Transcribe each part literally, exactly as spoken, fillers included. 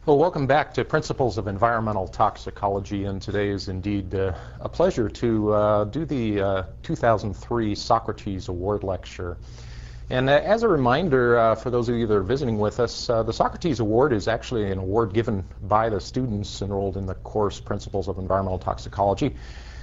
Well, welcome back to Principles of Environmental Toxicology, and today is indeed uh, a pleasure to uh, do the uh, two thousand three Socrates Award Lecture. And uh, as a reminder, uh, for those of you that are visiting with us, uh, the Socrates Award is actually an award given by the students enrolled in the course Principles of Environmental Toxicology.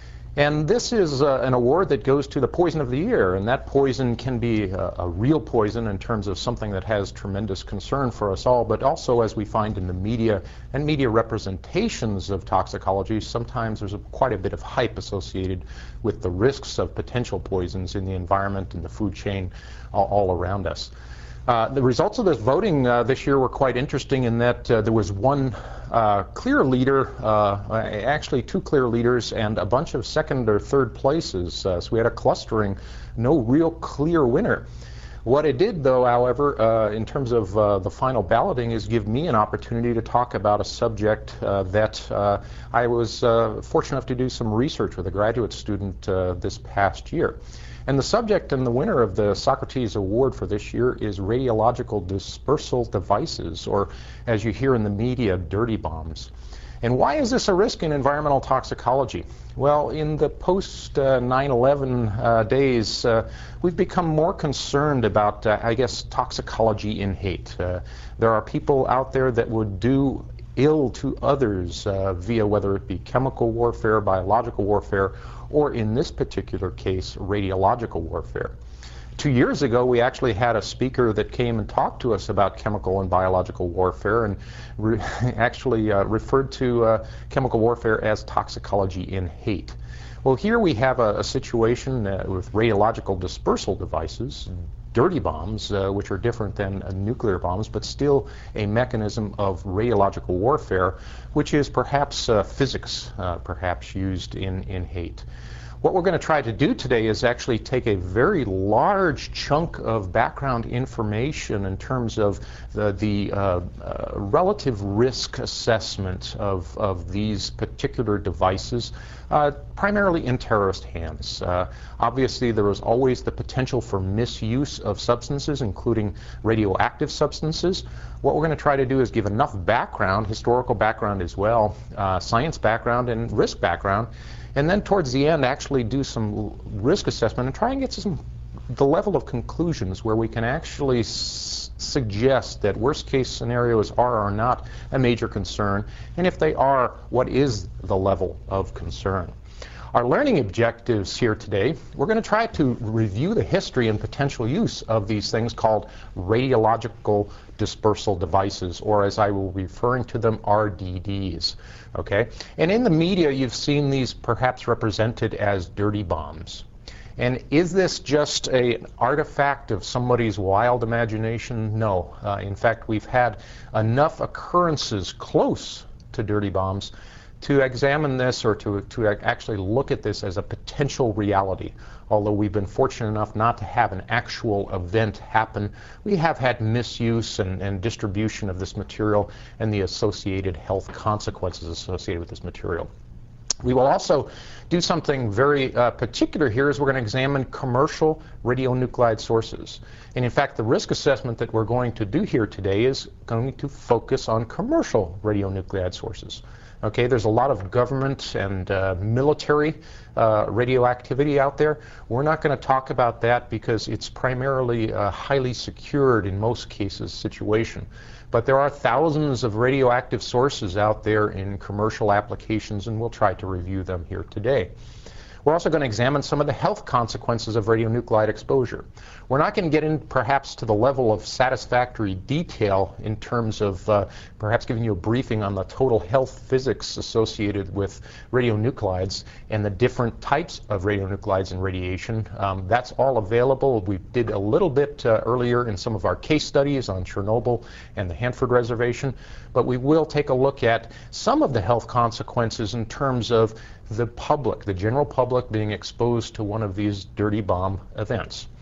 And this is uh, an award that goes to the poison of the year, and that poison can be a, a real poison in terms of something that has tremendous concern for us all, but also, as we find in the media and media representations of toxicology, sometimes there's a, quite a bit of hype associated with the risks of potential poisons in the environment and the food chain all, all around us. Uh, the results of this voting uh, this year were quite interesting in that uh, there was one uh, clear leader, uh, actually two clear leaders, and a bunch of second or third places. Uh, so we had a clustering, no real clear winner. What it did, though, however, uh, in terms of uh, the final balloting, is give me an opportunity to talk about a subject uh, that uh, I was uh, fortunate enough to do some research with a graduate student uh, this past year. And the subject and the winner of the Socrates Award for this year is radiological dispersal devices, or as you hear in the media, dirty bombs. And why is this a risk in environmental toxicology? Well, in the post nine eleven uh, days, uh, we've become more concerned about, uh, I guess, toxicology in hate. Uh, there are people out there that would do ill to others uh, via whether it be chemical warfare, biological warfare, or in this particular case, radiological warfare. Two years ago, we actually had a speaker that came and talked to us about chemical and biological warfare, and re actually uh, referred to uh, chemical warfare as toxicology in hate. Well, here we have a, a situation uh, with radiological dispersal devices, dirty bombs, uh, which are different than uh, nuclear bombs, but still a mechanism of radiological warfare, which is perhaps uh, physics, uh, perhaps used in, in hate. What we're going to try to do today is actually take a very large chunk of background information in terms of the, the uh, uh, relative risk assessment of, of these particular devices, uh, primarily in terrorist hands. Uh, obviously, there is always the potential for misuse of substances, including radioactive substances. What we're going to try to do is give enough background, historical background as well, uh, science background and risk background, and then towards the end actually do some risk assessment and try and get to some the level of conclusions where we can actually s suggest that worst case scenarios are or are not a major concern, and if they are, what is the level of concern. Our learning objectives here today, we're going to try to review the history and potential use of these things called radiological dispersal devices, or as I will be referring to them, R D Ds. Okay? And in the media, you've seen these perhaps represented as dirty bombs. And is this just an artifact of somebody's wild imagination? No. Uh, in fact, we've had enough occurrences close to dirty bombs to examine this, or to, to actually look at this as a potential reality. Although we've been fortunate enough not to have an actual event happen, we have had misuse and, and distribution of this material and the associated health consequences associated with this material. We will also do something very uh, particular here, is we're going to examine commercial radionuclide sources. And in fact, the risk assessment that we're going to do here today is going to focus on commercial radionuclide sources. Okay, there's a lot of government and uh, military uh, radioactivity out there. We're not going to talk about that because it's primarily a highly secured, in most cases, situation. But there are thousands of radioactive sources out there in commercial applications, and we'll try to review them here today. We're also going to examine some of the health consequences of radionuclide exposure. We're not going to get in perhaps to the level of satisfactory detail in terms of uh, perhaps giving you a briefing on the total health physics associated with radionuclides and the different types of radionuclides and radiation. Um, that's all available. We did a little bit uh, earlier in some of our case studies on Chernobyl and the Hanford Reservation, but we will take a look at some of the health consequences in terms of the public, the general public, being exposed to one of these dirty bomb events.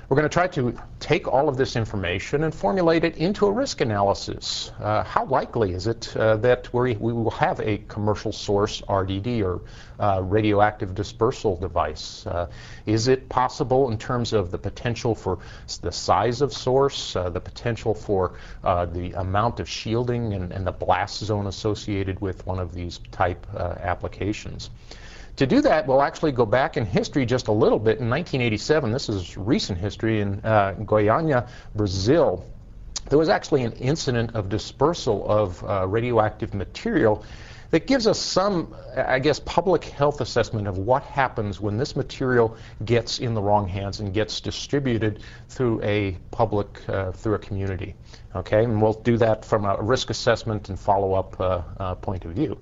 We're going to try to take all of this information and formulate it into a risk analysis. Uh, how likely is it uh, that we, we will have a commercial source R D D, or uh, radioactive dispersal device? Uh, is it possible in terms of the potential for the size of source, uh, the potential for uh, the amount of shielding and, and the blast zone associated with one of these type uh, applications? To do that, we'll actually go back in history just a little bit. In nineteen eighty-seven, this is recent history, in uh, Goiânia, Brazil, there was actually an incident of dispersal of uh, radioactive material that gives us some, I guess, public health assessment of what happens when this material gets in the wrong hands and gets distributed through a public, uh, through a community. Okay, and we'll do that from a risk assessment and follow-up uh, uh, point of view.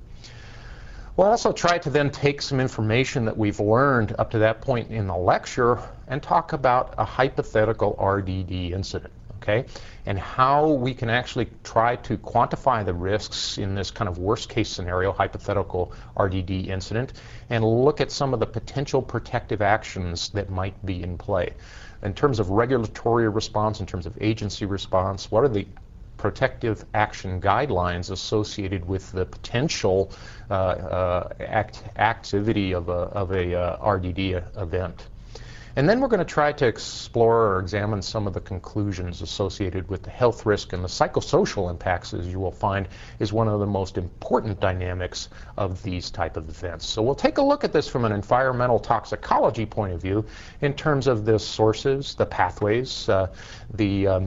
We'll also try to then take some information that we've learned up to that point in the lecture and talk about a hypothetical R D D incident, okay? And how we can actually try to quantify the risks in this kind of worst case scenario, hypothetical R D D incident, and look at some of the potential protective actions that might be in play. In terms of regulatory response, in terms of agency response, what are the protective action guidelines associated with the potential uh, uh, act activity of a, of a uh, R D D event. And then we're going to try to explore or examine some of the conclusions associated with the health risk and the psychosocial impacts, as you will find is one of the most important dynamics of these type of events. So we'll take a look at this from an environmental toxicology point of view in terms of the sources, the pathways, uh, the um,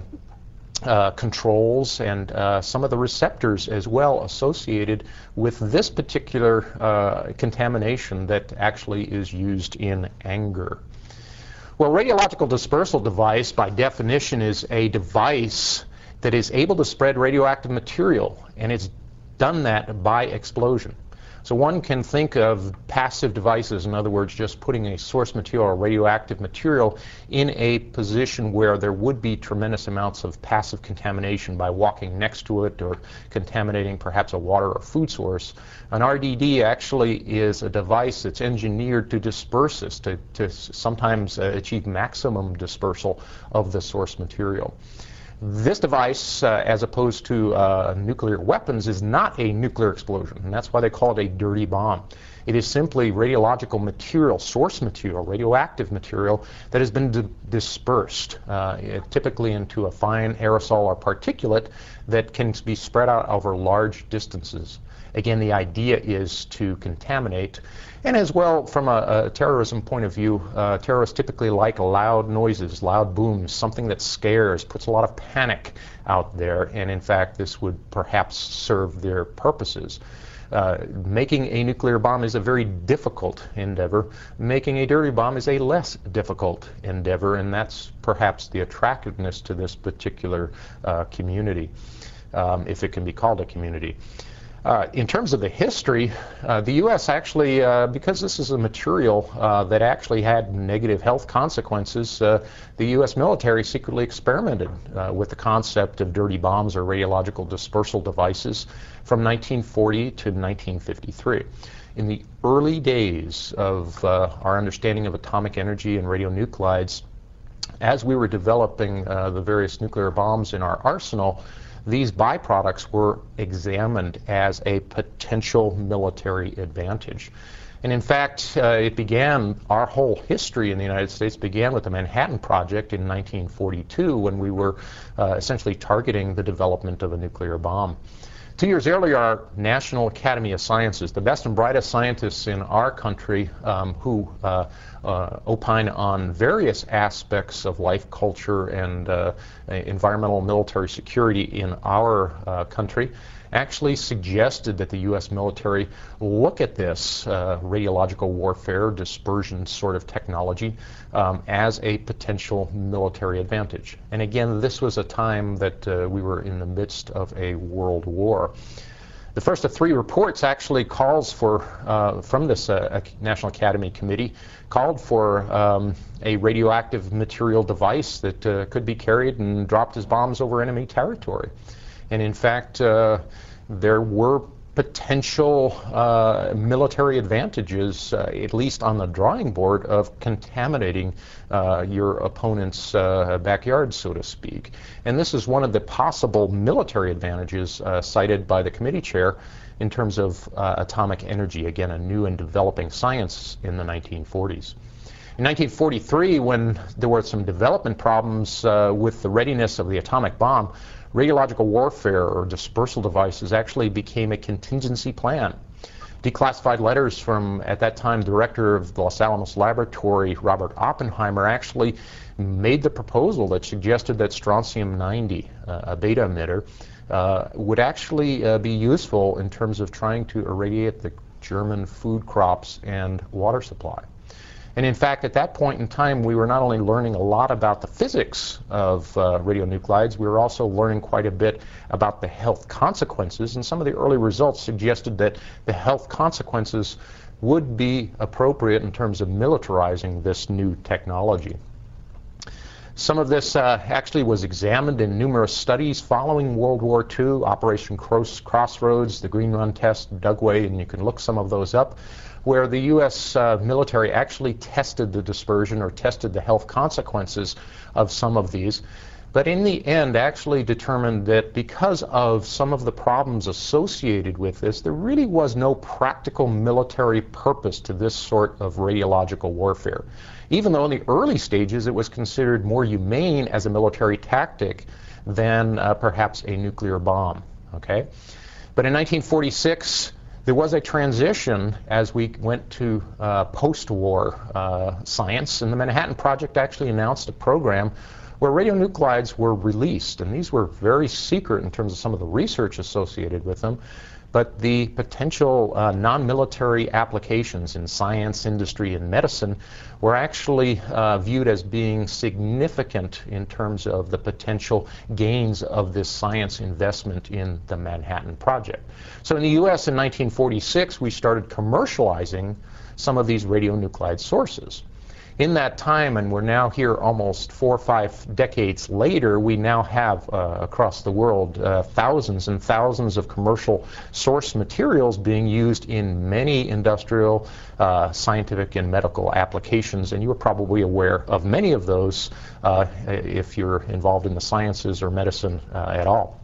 Uh, controls, and uh, some of the receptors as well associated with this particular uh, contamination that actually is used in anger. Well, radiological dispersal device by definition is a device that is able to spread radioactive material, and it's done that by explosion. So one can think of passive devices, in other words, just putting a source material or radioactive material in a position where there would be tremendous amounts of passive contamination by walking next to it or contaminating perhaps a water or food source. An R D D actually is a device that's engineered to disperse this, to, to sometimes uh, achieve maximum dispersal of the source material. This device, uh, as opposed to uh, nuclear weapons, is not a nuclear explosion, and that's why they call it a dirty bomb. It is simply radiological material, source material, radioactive material that has been di dispersed, uh, it, typically into a fine aerosol or particulate that can be spread out over large distances. Again, the idea is to contaminate. And as well, from a, a terrorism point of view, uh, terrorists typically like loud noises, loud booms, something that scares, puts a lot of panic out there, and in fact, this would perhaps serve their purposes. Uh, making a nuclear bomb is a very difficult endeavor. Making a dirty bomb is a less difficult endeavor, and that's perhaps the attractiveness to this particular uh, community, um, if it can be called a community. Uh, in terms of the history, uh, the U S actually, uh, because this is a material uh, that actually had negative health consequences, uh, the U S military secretly experimented uh, with the concept of dirty bombs or radiological dispersal devices from nineteen forty to nineteen fifty-three. In the early days of uh, our understanding of atomic energy and radionuclides, as we were developing uh, the various nuclear bombs in our arsenal, these byproducts were examined as a potential military advantage. And in fact, uh, it began, our whole history in the United States began with the Manhattan Project in nineteen forty-two, when we were uh, essentially targeting the development of a nuclear bomb. Two years earlier, our National Academy of Sciences, the best and brightest scientists in our country um, who uh, uh, opine on various aspects of life, culture, and uh, environmental and military security in our uh, country, actually suggested that the U S military look at this uh, radiological warfare, dispersion sort of technology um, as a potential military advantage. And again, this was a time that uh, we were in the midst of a world war. The first of three reports actually calls for, uh, from this uh, National Academy Committee, called for um, a radioactive material device that uh, could be carried and dropped as bombs over enemy territory. And in fact, uh, there were potential uh, military advantages, uh, at least on the drawing board, of contaminating uh, your opponent's uh, backyard, so to speak. And this is one of the possible military advantages uh, cited by the committee chair in terms of uh, atomic energy, again, a new and developing science in the nineteen forties. In nineteen forty-three, when there were some development problems uh, with the readiness of the atomic bomb, radiological warfare or dispersal devices actually became a contingency plan. Declassified letters from, at that time, director of the Los Alamos Laboratory, Robert Oppenheimer, actually made the proposal that suggested that strontium ninety, uh, a beta emitter, uh, would actually uh, be useful in terms of trying to irradiate the German food crops and water supply. And in fact, at that point in time, we were not only learning a lot about the physics of uh, radionuclides, we were also learning quite a bit about the health consequences, and some of the early results suggested that the health consequences would be appropriate in terms of militarizing this new technology. Some of this uh, actually was examined in numerous studies following World War Two, Operation Cross Crossroads, the Green Run test, Dugway, and you can look some of those up, where the U S uh, military actually tested the dispersion or tested the health consequences of some of these, but in the end actually determined that because of some of the problems associated with this, there really was no practical military purpose to this sort of radiological warfare. Even though in the early stages it was considered more humane as a military tactic than uh, perhaps a nuclear bomb. Okay? But in nineteen forty-six, there was a transition as we went to uh, post-war uh, science, and the Manhattan Project actually announced a program where radionuclides were released, and these were very secret in terms of some of the research associated with them, but the potential uh, non-military applications in science, industry, and medicine were actually uh, viewed as being significant in terms of the potential gains of this science investment in the Manhattan Project. So in the U S in nineteen forty-six, we started commercializing some of these radionuclide sources. In that time, and we're now here almost four or five decades later, we now have uh, across the world uh, thousands and thousands of commercial source materials being used in many industrial, uh, scientific, and medical applications, and you are probably aware of many of those uh, if you're involved in the sciences or medicine uh, at all.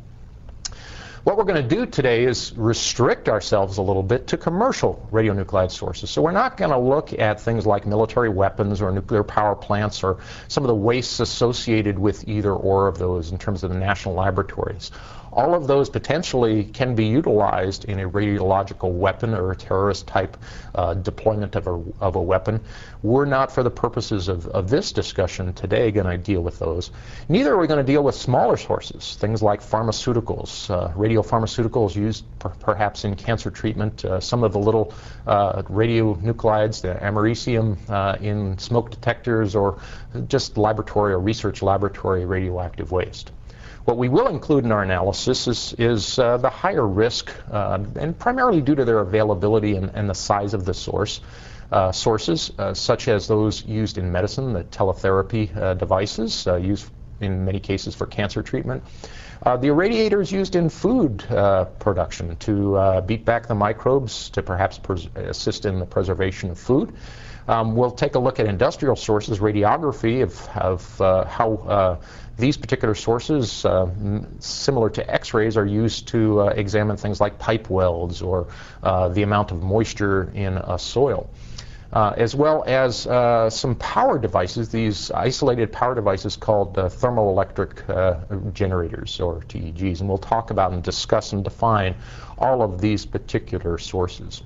What we're going to do today is restrict ourselves a little bit to commercial radionuclide sources. So we're not going to look at things like military weapons or nuclear power plants or some of the wastes associated with either or of those in terms of the national laboratories. All of those potentially can be utilized in a radiological weapon or a terrorist type uh, deployment of a, of a weapon. We're not, for the purposes of, of this discussion today, going to deal with those. Neither are we going to deal with smaller sources, things like pharmaceuticals, uh, radiopharmaceuticals used per perhaps in cancer treatment, uh, some of the little uh, radionuclides, the americium uh, in smoke detectors, or just laboratory or research laboratory radioactive waste. What we will include in our analysis is, is uh, the higher risk, uh, and primarily due to their availability and, and the size of the source, uh, sources, uh, such as those used in medicine, the teletherapy uh, devices uh, used in many cases for cancer treatment, uh, the irradiators used in food uh, production to uh, beat back the microbes to perhaps assist in the preservation of food. Um, we'll take a look at industrial sources, radiography of, of uh, how uh, these particular sources, uh, similar to X-rays, are used to uh, examine things like pipe welds or uh, the amount of moisture in a soil. Uh, as well as uh, some power devices, these isolated power devices called uh, thermoelectric uh, generators, or T E Gs, and we'll talk about and discuss and define all of these particular sources.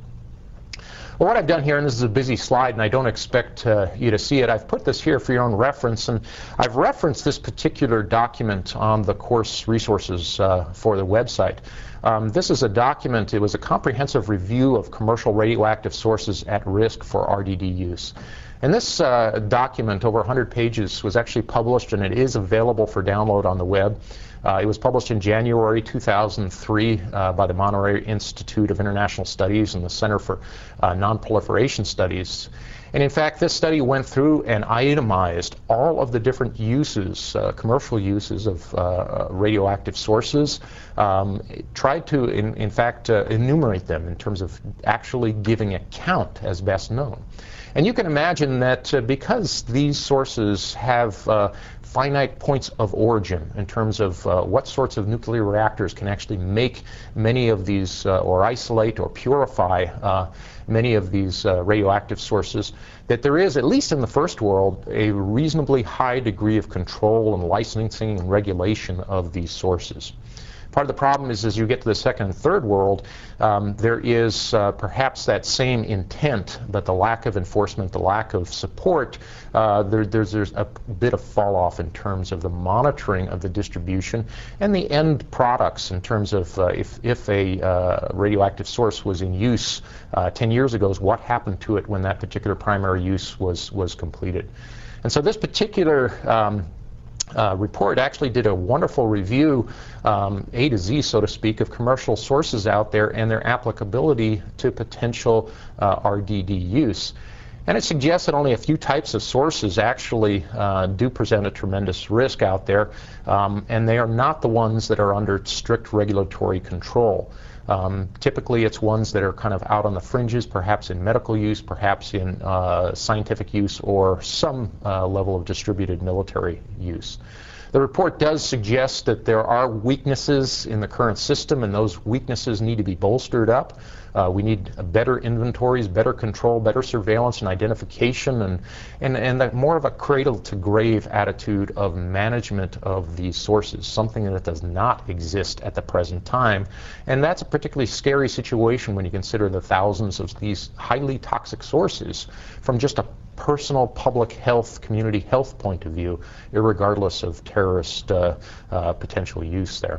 Well, what I've done here, and this is a busy slide, and I don't expect uh, you to see it, I've put this here for your own reference, and I've referenced this particular document on the course resources uh, for the website. Um, this is a document, it was a comprehensive review of commercial radioactive sources at risk for R D D use. And this uh, document, over one hundred pages, was actually published, and it is available for download on the web. Uh, it was published in January two thousand three uh, by the Monterey Institute of International Studies and the Center for uh, Non-Proliferation Studies. And in fact, this study went through and itemized all of the different uses, uh, commercial uses of uh, radioactive sources, um, tried to, in, in fact, uh, enumerate them in terms of actually giving a count as best known. And you can imagine that uh, because these sources have uh, finite points of origin in terms of uh, what sorts of nuclear reactors can actually make many of these, uh, or isolate or purify uh, many of these uh, radioactive sources, that there is, at least in the first world, a reasonably high degree of control and licensing and regulation of these sources. Part of the problem is as you get to the second and third world, um, there is uh, perhaps that same intent, but the lack of enforcement, the lack of support, uh, there, there's, there's a bit of fall off in terms of the monitoring of the distribution and the end products in terms of uh, if, if a uh, radioactive source was in use uh, ten years ago, what happened to it when that particular primary use was, was completed. And so this particular um, Uh, report actually did a wonderful review, um, A to Z, so to speak, of commercial sources out there and their applicability to potential uh, R D D use. And it suggests that only a few types of sources actually uh, do present a tremendous risk out there, um, and they are not the ones that are under strict regulatory control. Um, typically, it's ones that are kind of out on the fringes, perhaps in medical use, perhaps in uh, scientific use, or some uh, level of distributed military use. The report does suggest that there are weaknesses in the current system, and those weaknesses need to be bolstered up. Uh, we need better inventories, better control, better surveillance and identification, and, and, and that more of a cradle-to-grave attitude of management of these sources, something that does not exist at the present time. And that's a particularly scary situation when you consider the thousands of these highly toxic sources from just a personal public health, community health point of view, irregardless of terrorist uh, uh, potential use there.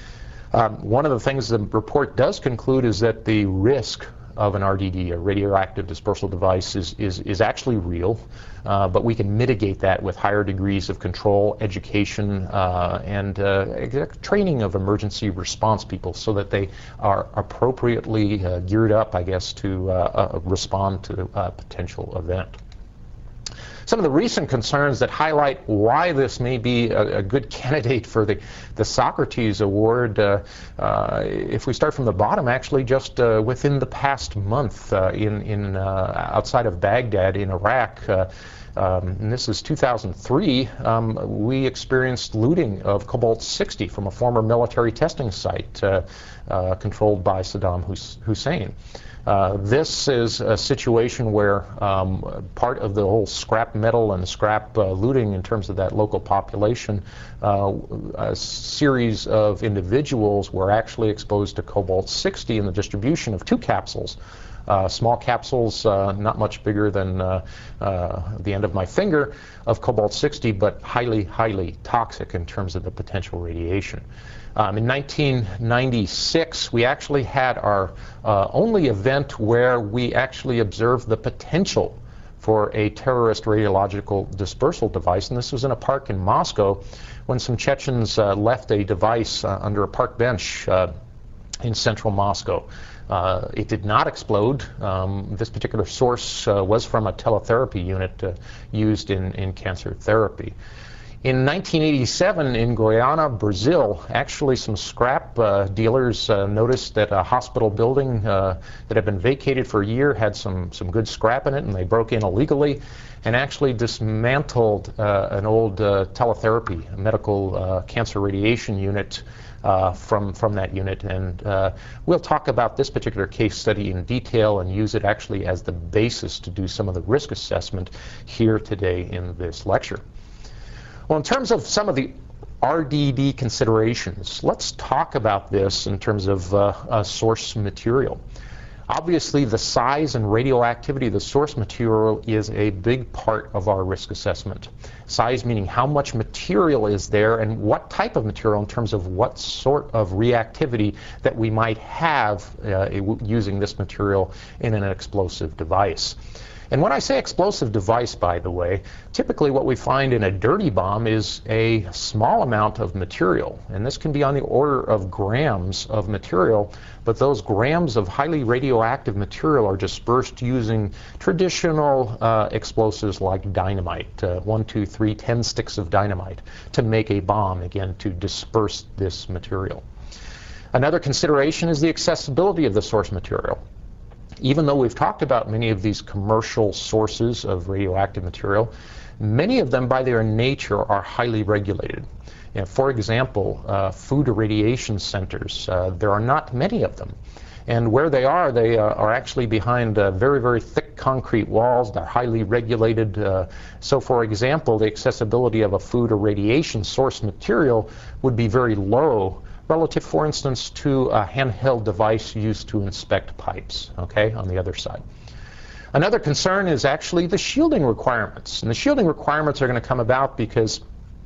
Um, one of the things the report does conclude is that the risk of an R D D, a radioactive dispersal device, is, is, is actually real, uh, but we can mitigate that with higher degrees of control, education, uh, and uh, training of emergency response people so that they are appropriately uh, geared up, I guess, to uh, uh, respond to a potential event. Some of the recent concerns that highlight why this may be a, a good candidate for the, the Socrates Award, uh, uh, if we start from the bottom, actually just uh, within the past month uh, in, in, uh, outside of Baghdad in Iraq, uh, Um, and this is two thousand three, um, we experienced looting of cobalt sixty from a former military testing site uh, uh, controlled by Saddam Hussein. Uh, this is a situation where um, part of the whole scrap metal and scrap uh, looting in terms of that local population, uh, a series of individuals were actually exposed to cobalt sixty in the distribution of two capsules. Uh, small capsules, uh, not much bigger than uh, uh, the end of my finger, of cobalt sixty, but highly, highly toxic in terms of the potential radiation. Um, in nineteen ninety-six, we actually had our uh, only event where we actually observed the potential for a terrorist radiological dispersal device, and this was in a park in Moscow when some Chechens uh, left a device uh, under a park bench uh, in central Moscow. Uh, it did not explode. Um, this particular source uh, was from a teletherapy unit uh, used in, in cancer therapy. In nineteen eighty-seven, in Goiânia, Brazil, actually some scrap uh, dealers uh, noticed that a hospital building uh, that had been vacated for a year had some, some good scrap in it, and they broke in illegally and actually dismantled uh, an old uh, teletherapy, a medical uh, cancer radiation unit uh, from, from that unit. And uh, we'll talk about this particular case study in detail and use it actually as the basis to do some of the risk assessment here today in this lecture. Well, in terms of some of the R D D considerations, let's talk about this in terms of uh, uh, source material. Obviously, the size and radioactivity of the source material is a big part of our risk assessment. Size meaning how much material is there and what type of material in terms of what sort of reactivity that we might have uh, using this material in an explosive device. And when I say explosive device, by the way, typically what we find in a dirty bomb is a small amount of material. And this can be on the order of grams of material, but those grams of highly radioactive material are dispersed using traditional uh, explosives like dynamite, uh, one, two, three, ten sticks of dynamite to make a bomb, again, to disperse this material. Another consideration is the accessibility of the source material. Even though we've talked about many of these commercial sources of radioactive material, many of them by their nature are highly regulated. You know, for example, uh, food irradiation centers, uh, there are not many of them. And where they are, they uh, are actually behind uh, very, very thick concrete walls. They're highly regulated. Uh, so, for example, the accessibility of a food irradiation source material would be very low relative, for instance, to a handheld device used to inspect pipes, okay, on the other side. Another concern is actually the shielding requirements. And the shielding requirements are going to come about because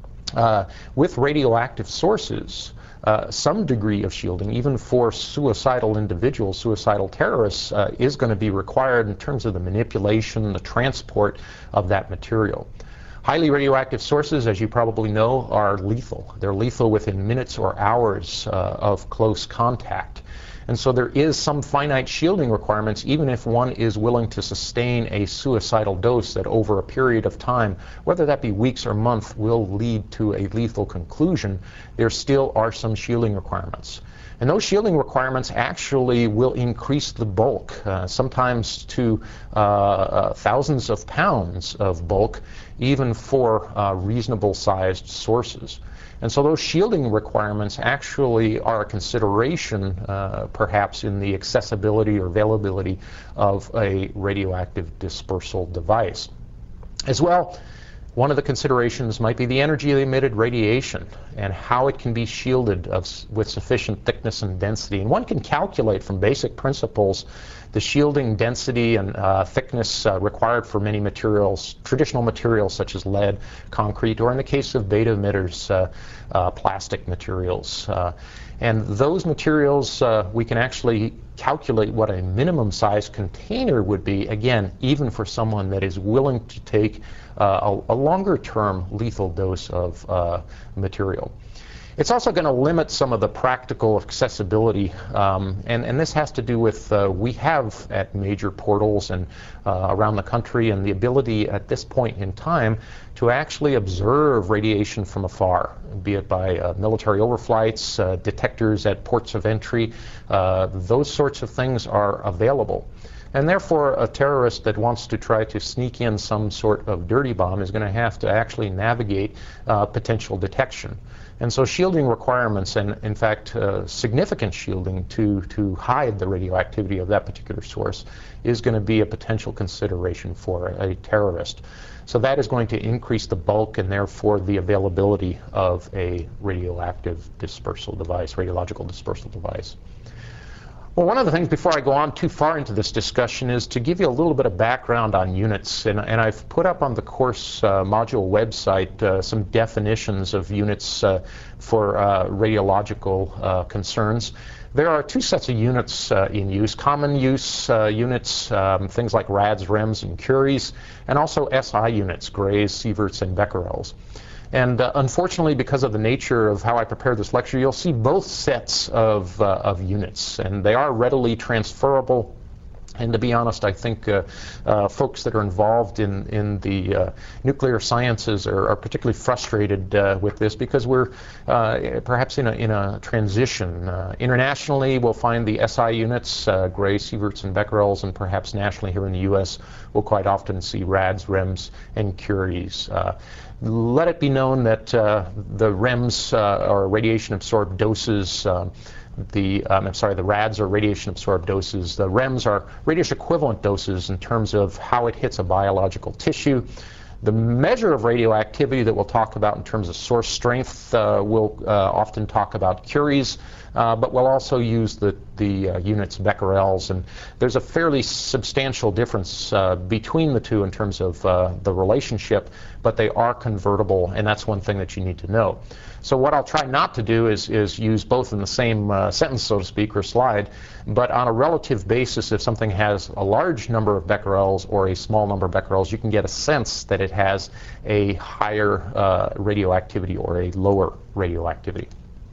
uh, with radioactive sources, uh, some degree of shielding, even for suicidal individuals, suicidal terrorists, uh, is going to be required in terms of the manipulation, the transport of that material. Highly radioactive sources, as you probably know, are lethal. They're lethal within minutes or hours uh, of close contact. And so there is some finite shielding requirements, even if one is willing to sustain a suicidal dose that over a period of time, whether that be weeks or months, will lead to a lethal conclusion. There still are some shielding requirements. And those shielding requirements actually will increase the bulk, uh, sometimes to uh, uh, thousands of pounds of bulk, even for uh, reasonable sized sources. And so those shielding requirements actually are a consideration, uh, perhaps, in the accessibility or availability of a radioactive dispersal device. As well, one of the considerations might be the energy of the emitted radiation and how it can be shielded of, with sufficient thickness and density. And one can calculate from basic principles the shielding density and uh, thickness uh, required for many materials, traditional materials such as lead, concrete, or in the case of beta emitters, uh, uh, plastic materials. Uh, and those materials, uh, we can actually calculate what a minimum size container would be, again, even for someone that is willing to take uh, a, a longer-term lethal dose of uh, material. It's also going to limit some of the practical accessibility, um, and, and this has to do with uh, we have at major portals and uh, around the country and the ability at this point in time to actually observe radiation from afar, be it by uh, military overflights, uh, detectors at ports of entry. Uh, those sorts of things are available. And therefore, a terrorist that wants to try to sneak in some sort of dirty bomb is going to have to actually navigate uh, potential detection. And so shielding requirements, and in fact uh, significant shielding to, to hide the radioactivity of that particular source, is going to be a potential consideration for a terrorist. So that is going to increase the bulk and therefore the availability of a radioactive dispersal device, radiological dispersal device. Well, one of the things before I go on too far into this discussion is to give you a little bit of background on units. And, and I've put up on the course uh, module website uh, some definitions of units uh, for uh, radiological uh, concerns. There are two sets of units uh, in use, common use uh, units, um, things like rads, rems, and curies, and also S I units, Grays, Sieverts, and Becquerels. And uh, unfortunately, because of the nature of how I prepared this lecture, you'll see both sets of, uh, of units, and they are readily transferable. And to be honest, I think uh, uh, folks that are involved in, in the uh, nuclear sciences are, are particularly frustrated uh, with this because we're uh, perhaps in a, in a transition. Uh, internationally, we'll find the S I units, uh, Gray, Sieverts, and Becquerels, and perhaps nationally here in the U S, we'll quite often see rads, rems, and curies. Uh, let it be known that uh, the rems uh, are radiation-absorbed doses. Uh, The, um, I'm sorry, the rads are radiation-absorbed doses. The rems are radiation-equivalent doses in terms of how it hits a biological tissue. The measure of radioactivity that we'll talk about in terms of source strength, uh, we'll uh, often talk about curies. uh, but we'll also use the, the uh, units becquerels, and there's a fairly substantial difference uh, between the two in terms of uh, the relationship, but they are convertible, and that's one thing that you need to know. So what I'll try not to do is, is use both in the same uh, sentence, so to speak, or slide, but on a relative basis, if something has a large number of becquerels or a small number of becquerels, you can get a sense that it has a higher uh, radioactivity or a lower radioactivity.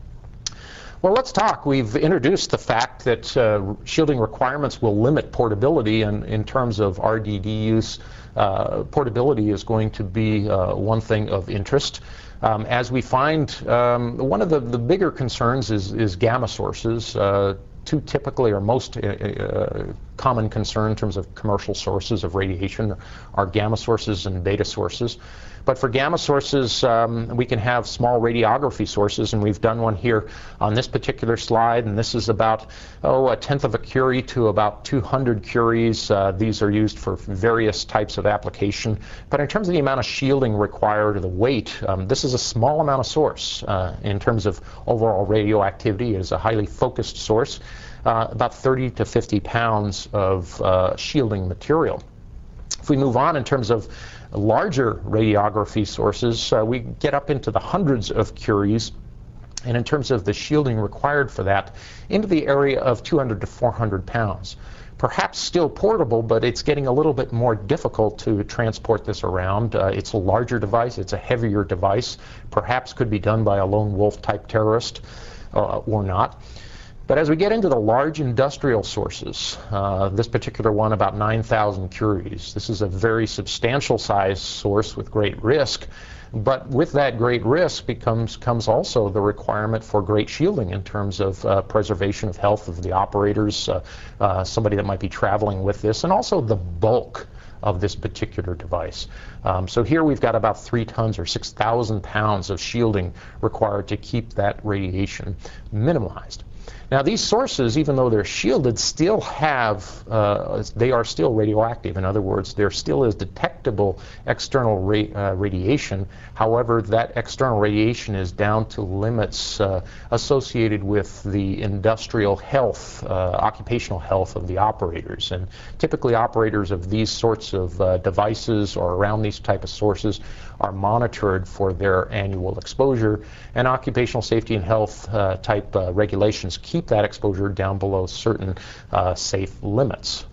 Well, let's talk. We've introduced the fact that uh, shielding requirements will limit portability, and in terms of R D D use, uh, portability is going to be uh, one thing of interest. Um, as we find, um, one of the, the bigger concerns is, is gamma sources. Uh, two typically or most uh, uh, common concern in terms of commercial sources of radiation are gamma sources and beta sources. But for gamma sources, um, we can have small radiography sources, and we've done one here on this particular slide, and this is about, oh, a tenth of a curie to about two hundred curies. Uh, these are used for various types of application. But in terms of the amount of shielding required or the weight, um, this is a small amount of source uh, in terms of overall radioactivity. It is a highly focused source, uh, about thirty to fifty pounds of uh, shielding material. If we move on in terms of larger radiography sources, uh, we get up into the hundreds of curies, and in terms of the shielding required for that, into the area of two hundred to four hundred pounds. Perhaps still portable, but it's getting a little bit more difficult to transport this around. Uh, it's a larger device, it's a heavier device, perhaps could be done by a lone wolf type terrorist uh, or not. But as we get into the large industrial sources, uh, this particular one about nine thousand curies. This is a very substantial size source with great risk, but with that great risk becomes comes also the requirement for great shielding in terms of uh, preservation of health of the operators, uh, uh, somebody that might be traveling with this, and also the bulk of this particular device. Um, so here we've got about three tons or six thousand pounds of shielding required to keep that radiation minimized. Now, these sources, even though they're shielded, still have, uh, they are still radioactive. In other words, there still is detectable external ra uh, radiation. However, that external radiation is down to limits uh, associated with the industrial health, uh, occupational health of the operators. And typically, operators of these sorts of uh, devices or around these type of sources are monitored for their annual exposure, and occupational safety and health uh, type uh, regulations keep that exposure down below certain uh, safe limits.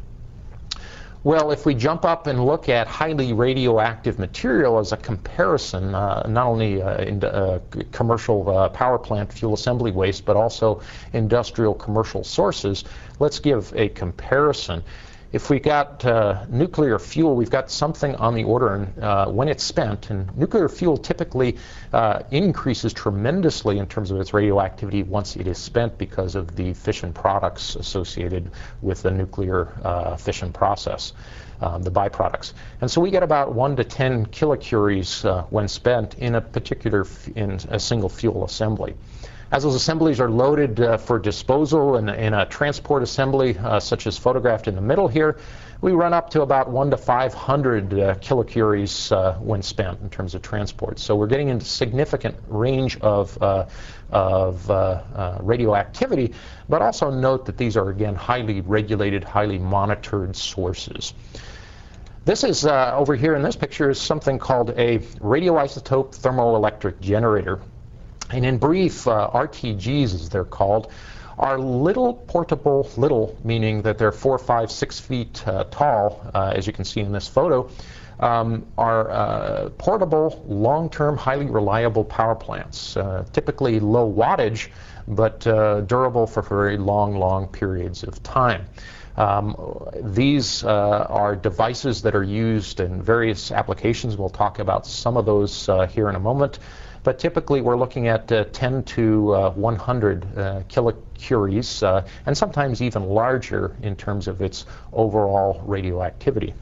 Well, if we jump up and look at highly radioactive material as a comparison, uh, not only uh, in uh, commercial uh, power plant fuel assembly waste, but also industrial commercial sources, let's give a comparison. If we got uh, nuclear fuel, we've got something on the order uh, when it's spent, and nuclear fuel typically uh, increases tremendously in terms of its radioactivity once it is spent because of the fission products associated with the nuclear uh, fission process, um, the byproducts. And so we get about one to ten kilocuries uh, when spent in a particular, f in a single fuel assembly. As those assemblies are loaded uh, for disposal in, in a transport assembly, uh, such as photographed in the middle here, we run up to about one to five hundred uh, kilocuries uh, when spent in terms of transport. So we're getting into significant range of, uh, of uh, uh, radioactivity, but also note that these are, again, highly regulated, highly monitored sources. This is, uh, over here in this picture, is something called a radioisotope thermoelectric generator. And in brief, uh, R T Gs, as they're called, are little portable, little meaning that they're four, five, six feet uh, tall, uh, as you can see in this photo, um, are uh, portable, long-term, highly reliable power plants, uh, typically low wattage, but uh, durable for very long, long periods of time. Um, these uh, are devices that are used in various applications. We'll talk about some of those uh, here in a moment. But typically we're looking at uh, ten to one hundred uh, kilocuries, uh, and sometimes even larger in terms of its overall radioactivity.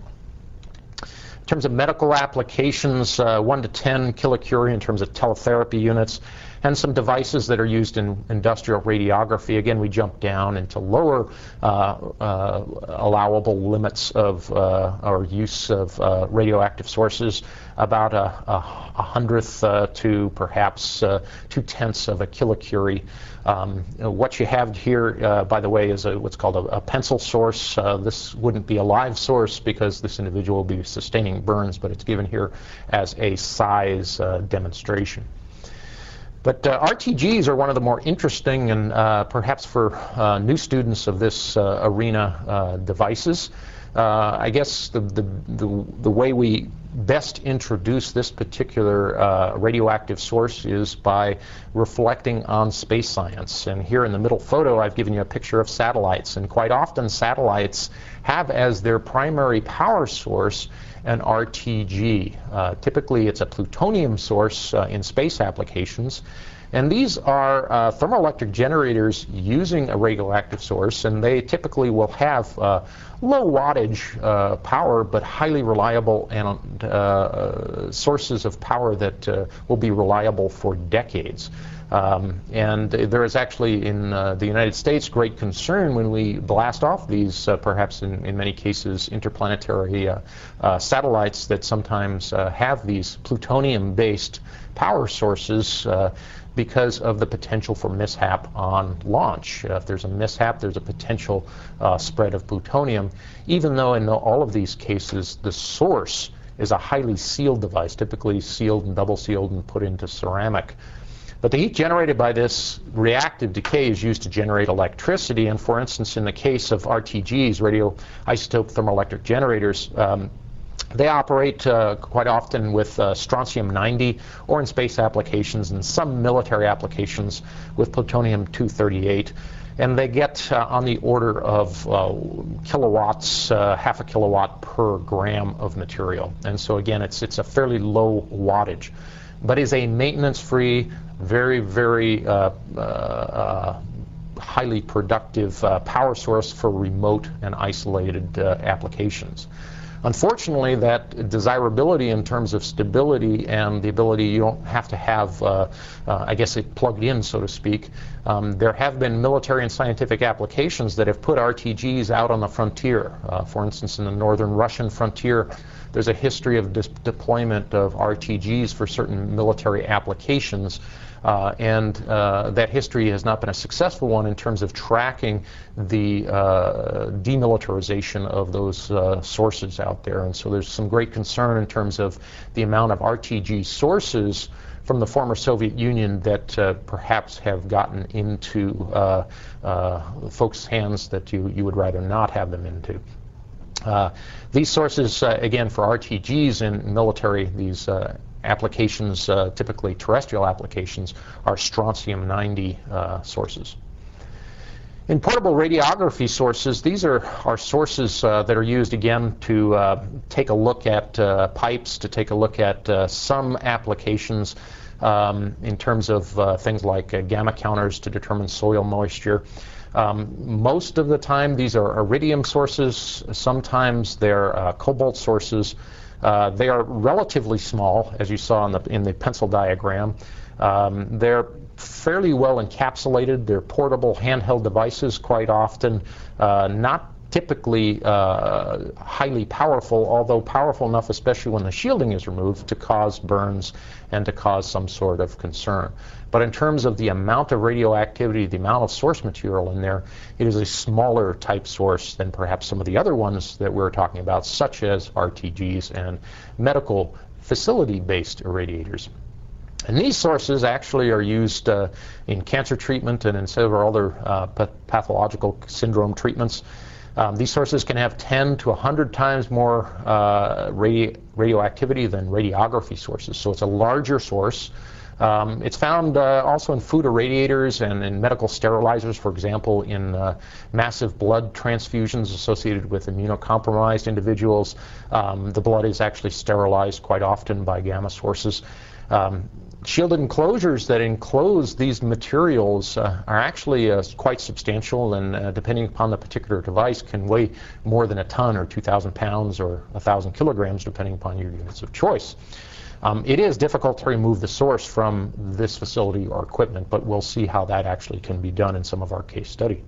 In terms of medical applications, uh, one to ten kilocurie in terms of teletherapy units. and some devices that are used in industrial radiography. Again, we jump down into lower uh, uh, allowable limits of uh, or use of uh, radioactive sources, about a, a, a hundredth uh, to perhaps uh, two tenths of a kilocurie. Um, what you have here, uh, by the way, is a, what's called a, a pencil source. Uh, this wouldn't be a live source because this individual will be sustaining burns, but it's given here as a size uh, demonstration. But uh, R T Gs are one of the more interesting and uh, perhaps for uh, new students of this uh, arena uh, devices. Uh, I guess the, the, the, the way we best introduce this particular uh, radioactive source is by reflecting on space science. And here in the middle photo, I've given you a picture of satellites. And quite often, satellites have as their primary power source an R T G. Uh, typically, it's a plutonium source uh, in space applications. And these are uh, thermoelectric generators using a radioactive source, and they typically will have uh, low wattage uh, power, but highly reliable and uh, sources of power that uh, will be reliable for decades. Um, and there is actually in uh, the United States great concern when we blast off these, uh, perhaps in, in many cases, interplanetary uh, uh, satellites that sometimes uh, have these plutonium-based power sources uh, because of the potential for mishap on launch. Uh, if there's a mishap, there's a potential uh, spread of plutonium, even though in the, all of these cases the source is a highly sealed device, typically sealed and double sealed and put into ceramic. But the heat generated by this reactive decay is used to generate electricity, and for instance, in the case of R T Gs, radioisotope thermoelectric generators, um, they operate uh, quite often with uh, strontium ninety, or in space applications and some military applications with plutonium two thirty-eight. And they get uh, on the order of uh, kilowatts, uh, half a kilowatt per gram of material. And so again, it's, it's a fairly low wattage, but is a maintenance-free, very, very uh, uh, uh, highly productive uh, power source for remote and isolated uh, applications. Unfortunately, that desirability in terms of stability and the ability, you don't have to have, uh, uh, I guess, it plugged in, so to speak. Um, there have been military and scientific applications that have put R T Gs out on the frontier. Uh, for instance, in the northern Russian frontier, there's a history of dis deployment of R T Gs for certain military applications. Uh, and uh, that history has not been a successful one in terms of tracking the uh, demilitarization of those uh, sources out there. And so there's some great concern in terms of the amount of R T G sources from the former Soviet Union that uh, perhaps have gotten into uh, uh, folks' hands that you, you would rather not have them into. Uh, these sources, uh, again, for R T Gs in military, these uh, applications, uh, typically terrestrial applications, are strontium ninety uh, sources. In portable radiography sources, these are, are sources uh, that are used, again, to uh, take a look at uh, pipes, to take a look at uh, some applications um, in terms of uh, things like uh, gamma counters to determine soil moisture. Um, most of the time, these are iridium sources. Sometimes they're uh, cobalt sources. Uh, they are relatively small, as you saw in the, in the pencil diagram. Um, they're fairly well encapsulated. They're portable handheld devices quite often, uh, not typically uh, highly powerful, although powerful enough, especially when the shielding is removed, to cause burns and to cause some sort of concern. But in terms of the amount of radioactivity, the amount of source material in there, it is a smaller type source than perhaps some of the other ones that we're talking about, such as R T Gs and medical facility-based irradiators. And these sources actually are used uh, in cancer treatment and in several other uh, pathological syndrome treatments. Um, these sources can have ten to one hundred times more uh, radio radioactivity than radiography sources, so it's a larger source. Um, it's found uh, also in food irradiators and in medical sterilizers, for example, in uh, massive blood transfusions associated with immunocompromised individuals. Um, the blood is actually sterilized quite often by gamma sources. Um, shielded enclosures that enclose these materials uh, are actually uh, quite substantial, and uh, depending upon the particular device can weigh more than a ton or two thousand pounds or one thousand kilograms, depending upon your units of choice. Um, it is difficult to remove the source from this facility or equipment, but we'll see how that actually can be done in some of our case study.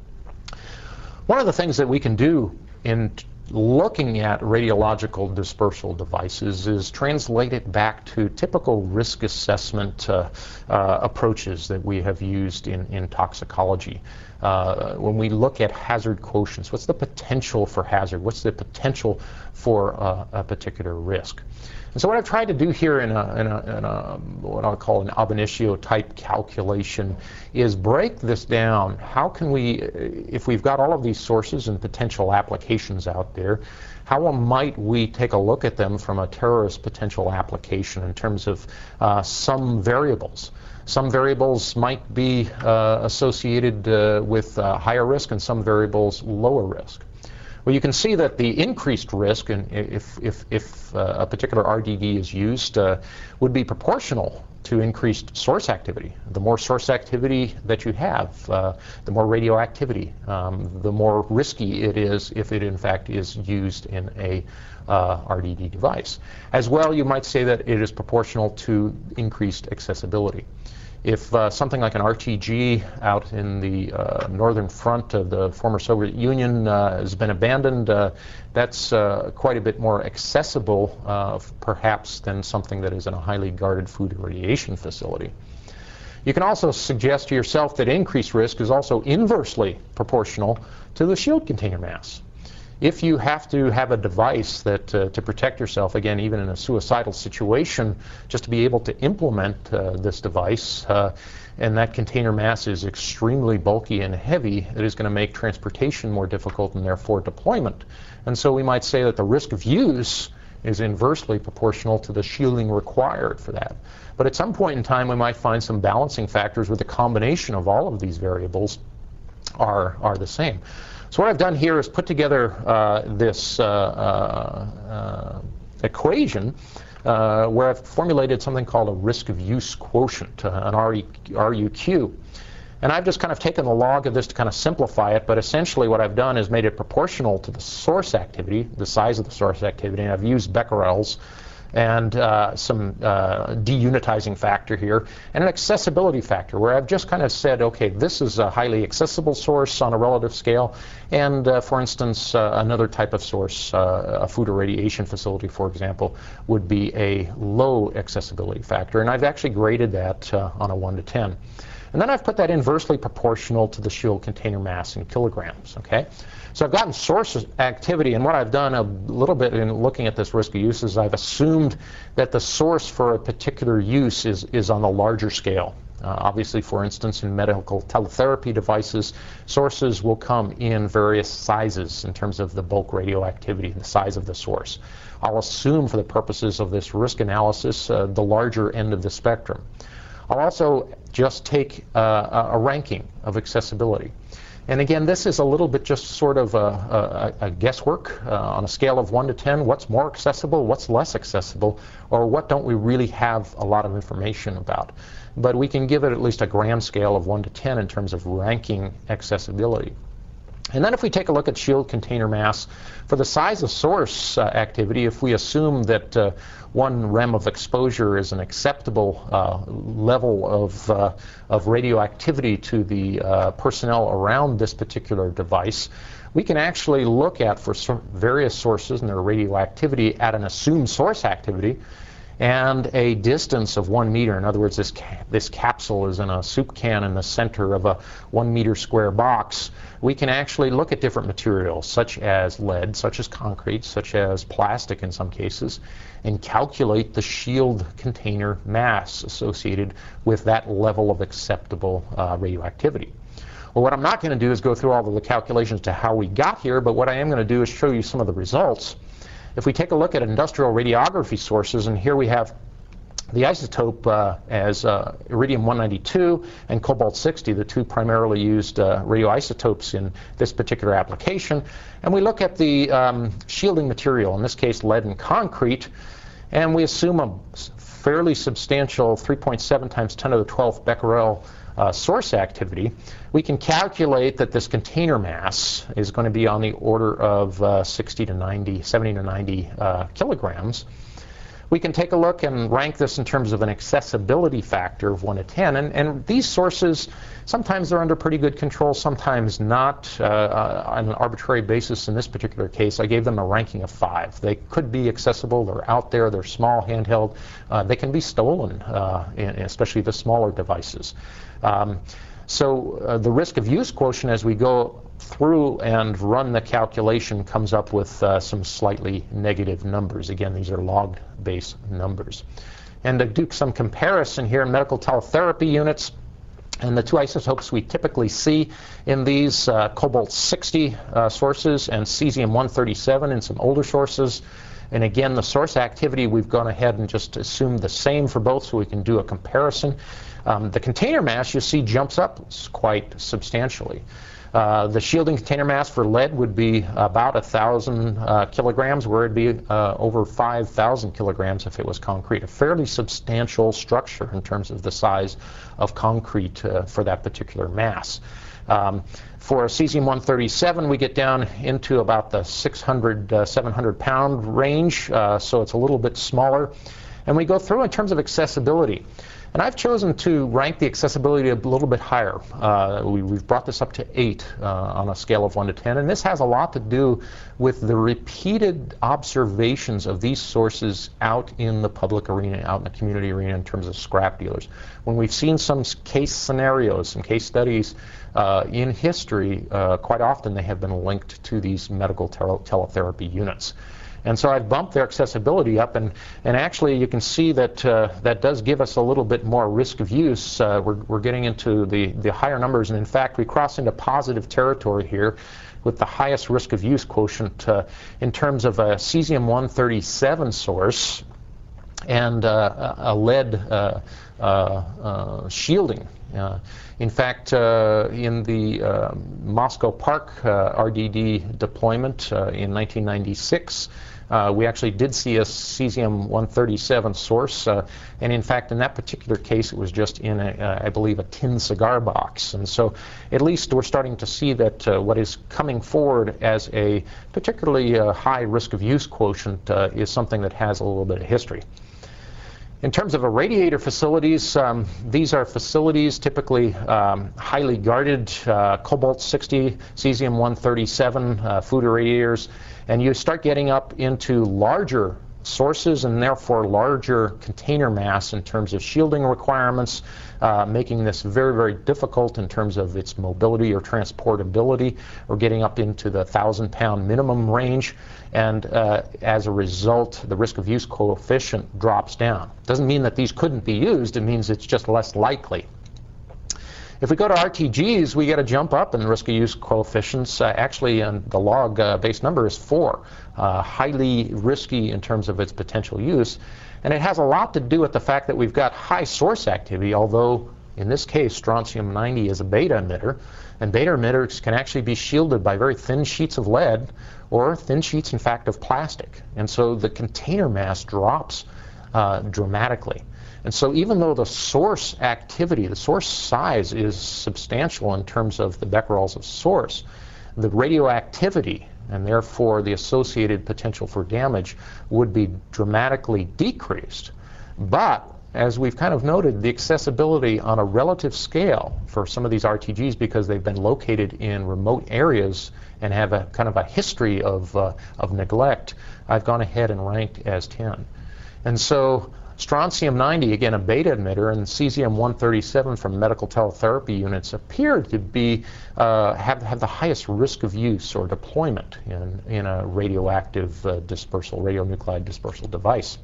One of the things that we can do in looking at radiological dispersal devices is translate it back to typical risk assessment uh, uh, approaches that we have used in, in toxicology. Uh, when we look at hazard quotients, what's the potential for hazard? What's the potential for uh, a particular risk? And so what I've tried to do here in, a, in, a, in a, what I'll call an ab initio type calculation is break this down. How can we, if we've got all of these sources and potential applications out there, how might we take a look at them from a terrorist potential application in terms of uh, some variables? Some variables might be uh, associated uh, with uh, higher risk and some variables lower risk. Well, you can see that the increased risk, and if, if, if uh, a particular R D D is used, uh, would be proportional to increased source activity. The more source activity that you have, uh, the more radioactivity, um, the more risky it is if it in fact is used in a uh, R D D device. As well, you might say that it is proportional to increased accessibility. If uh, something like an R T G out in the uh, northern front of the former Soviet Union uh, has been abandoned, uh, that's uh, quite a bit more accessible, uh, perhaps, than something that is in a highly guarded food irradiation facility. You can also suggest to yourself that increased risk is also inversely proportional to the shield container mass. If you have to have a device that uh, to protect yourself, again, even in a suicidal situation, just to be able to implement uh, this device, uh, and that container mass is extremely bulky and heavy, it is going to make transportation more difficult and therefore deployment. And so we might say that the risk of use is inversely proportional to the shielding required for that. But at some point in time, we might find some balancing factors where the combination of all of these variables are, are the same. So what I've done here is put together uh, this uh, uh, uh, equation uh, where I've formulated something called a risk of use quotient, uh, an R U Q. And I've just kind of taken the log of this to kind of simplify it, but essentially what I've done is made it proportional to the source activity, the size of the source activity, and I've used becquerels and uh, some uh, deunitizing factor here, and an accessibility factor where I've just kind of said, okay, this is a highly accessible source on a relative scale, and uh, for instance, uh, another type of source, uh, a food irradiation facility, for example, would be a low accessibility factor, and I've actually graded that uh, on a one to ten. And then I've put that inversely proportional to the shield container mass in kilograms, okay? So I've gotten source activity, and what I've done a little bit in looking at this risk of use is I've assumed that the source for a particular use is, is on the larger scale. Uh, obviously, for instance, in medical teletherapy devices, sources will come in various sizes in terms of the bulk radioactivity and the size of the source. I'll assume for the purposes of this risk analysis uh, the larger end of the spectrum. I'll also just take uh, a ranking of accessibility. And again, this is a little bit just sort of a, a, a guesswork uh, on a scale of one to ten. What's more accessible, what's less accessible, or what don't we really have a lot of information about? But we can give it at least a grand scale of one to ten in terms of ranking accessibility. And then if we take a look at shield container mass, for the size of source uh, activity, if we assume that uh, one R E M of exposure is an acceptable uh, level of, uh, of radioactivity to the uh, personnel around this particular device, we can actually look at, for so various sources and their radioactivity, at an assumed source activity and a distance of one meter. In other words, this, ca this capsule is in a soup can in the center of a one meter square box. We can actually look at different materials, such as lead, such as concrete, such as plastic in some cases, and calculate the shield container mass associated with that level of acceptable uh, radioactivity. Well, what I'm not going to do is go through all of the calculations to how we got here, but what I am going to do is show you some of the results. If we take a look at industrial radiography sources, and here we have the isotope uh, as uh, iridium one ninety-two and cobalt sixty, the two primarily used uh, radioisotopes in this particular application, and we look at the um, shielding material, in this case lead and concrete, and we assume a fairly substantial three point seven times ten to the twelfth becquerel uh, source activity. We can calculate that this container mass is going to be on the order of uh, sixty to ninety, seventy to ninety uh, kilograms. we can take a look and rank this in terms of an accessibility factor of one to ten. And, and these sources, sometimes they're under pretty good control, sometimes not. Uh, uh, on an arbitrary basis, in this particular case, I gave them a ranking of five. They could be accessible, they're out there, they're small, handheld. Uh, they can be stolen, uh, in, especially the smaller devices. Um, so uh, the risk of use quotient, as we go through and run the calculation, comes up with uh, some slightly negative numbers. Again, these are log-based numbers. And to do some comparison here, medical teletherapy units, and the two isotopes we typically see in these, uh, cobalt sixty uh, sources and cesium one thirty-seven in some older sources. And again, the source activity, we've gone ahead and just assumed the same for both so we can do a comparison. Um, the container mass, you see, jumps up quite substantially. Uh, the shielding container mass for lead would be about one thousand uh, kilograms, where it'd be uh, over five thousand kilograms if it was concrete. A fairly substantial structure in terms of the size of concrete uh, for that particular mass. Um, for cesium one thirty-seven, we get down into about the six hundred, uh, seven hundred pound range, uh, so it's a little bit smaller. And we go through in terms of accessibility. And I've chosen to rank the accessibility a little bit higher. Uh, we, we've brought this up to eight uh, on a scale of one to ten, and this has a lot to do with the repeated observations of these sources out in the public arena, out in the community arena in terms of scrap dealers. When we've seen some case scenarios, some case studies uh, in history, uh, quite often they have been linked to these medical tele teletherapy units. And so I've bumped their accessibility up, and, and actually you can see that uh, that does give us a little bit more risk of use. Uh, we're, we're getting into the, the higher numbers, and in fact we cross into positive territory here with the highest risk of use quotient uh, in terms of a cesium one thirty-seven source and uh, a lead uh, uh, uh, shielding. Uh, in fact, uh, in the uh, Moscow Park uh, R D D deployment uh, in nineteen ninety-six, Uh, we actually did see a cesium one thirty-seven source, uh, and in fact in that particular case it was just in, a, uh, I believe, a tin cigar box. And so at least we're starting to see that uh, what is coming forward as a particularly uh, high risk of use quotient uh, is something that has a little bit of history. In terms of irradiator facilities, um, these are facilities typically um, highly guarded, uh, cobalt sixty, cesium one thirty-seven uh, food irradiators, and you start getting up into larger sources and therefore larger container mass in terms of shielding requirements, uh, making this very, very difficult in terms of its mobility or transportability. We're getting up into the thousand pound minimum range, and uh, as a result the risk of use coefficient drops down. Doesn't mean that these couldn't be used, it means it's just less likely. If we go to R T Gs, we get a jump up in risk of use coefficients. Uh, actually, uh, the log uh, base number is four, uh, highly risky in terms of its potential use. And it has a lot to do with the fact that we've got high source activity, although in this case strontium ninety is a beta emitter, and beta emitters can actually be shielded by very thin sheets of lead or thin sheets, in fact, of plastic. And so the container mass drops uh, dramatically. And so even though the source activity, the source size is substantial in terms of the becquerels of source, the radioactivity and therefore the associated potential for damage would be dramatically decreased. But as we've kind of noted, the accessibility on a relative scale for some of these R T Gs, because they've been located in remote areas and have a kind of a history of, uh, of neglect, I've gone ahead and ranked as ten. And so strontium ninety, again a beta emitter, and cesium one thirty-seven from medical teletherapy units appear to be uh, have, have the highest risk of use or deployment in, in a radioactive uh, dispersal, radionuclide dispersal device.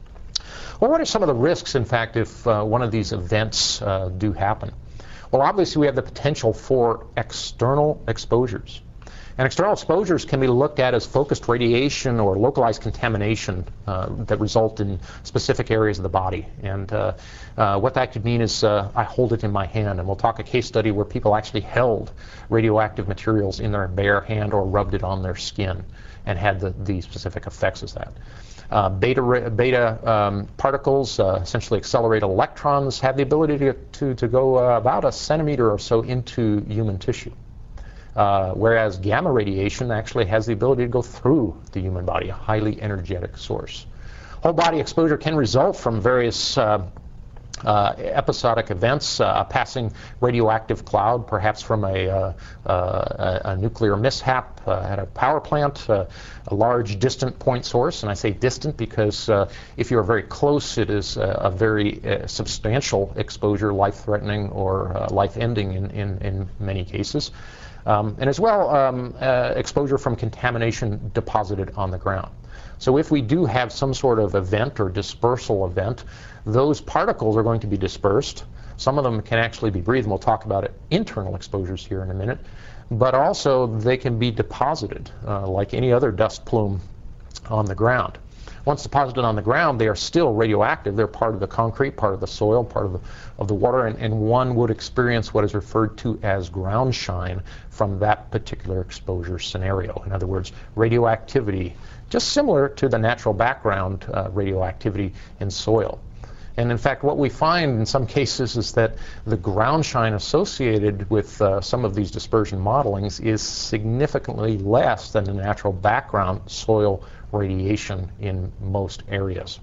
Well, what are some of the risks, in fact, if uh, one of these events uh, do happen? Well, obviously we have the potential for external exposures. And external exposures can be looked at as focused radiation or localized contamination uh, that result in specific areas of the body. And uh, uh, what that could mean is uh, I hold it in my hand, and we'll talk a case study where people actually held radioactive materials in their bare hand or rubbed it on their skin and had the, the specific effects of that. Uh, beta beta um, particles uh, essentially accelerate electrons, have the ability to, to, to go uh, about a centimeter or so into human tissue. Uh, whereas gamma radiation actually has the ability to go through the human body, a highly energetic source. Whole body exposure can result from various uh, Uh, episodic events, uh, a passing radioactive cloud, perhaps from a, uh, uh, a nuclear mishap uh, at a power plant, uh, a large distant point source. And I say distant because uh, if you're very close, it is a, a very uh, substantial exposure, life-threatening or uh, life-ending in, in, in many cases. Um, and as well, um, uh, exposure from contamination deposited on the ground. So if we do have some sort of event or dispersal event, those particles are going to be dispersed. Some of them can actually be breathed, and we'll talk about it, internal exposures here in a minute. But also they can be deposited uh, like any other dust plume on the ground. Once deposited on the ground, they are still radioactive. They're part of the concrete, part of the soil, part of the, of the water, and, and one would experience what is referred to as ground shine from that particular exposure scenario. In other words, radioactivity, just similar to the natural background uh, radioactivity in soil. And in fact, what we find in some cases is that the ground shine associated with uh, some of these dispersion modelings is significantly less than the natural background soil radiation in most areas.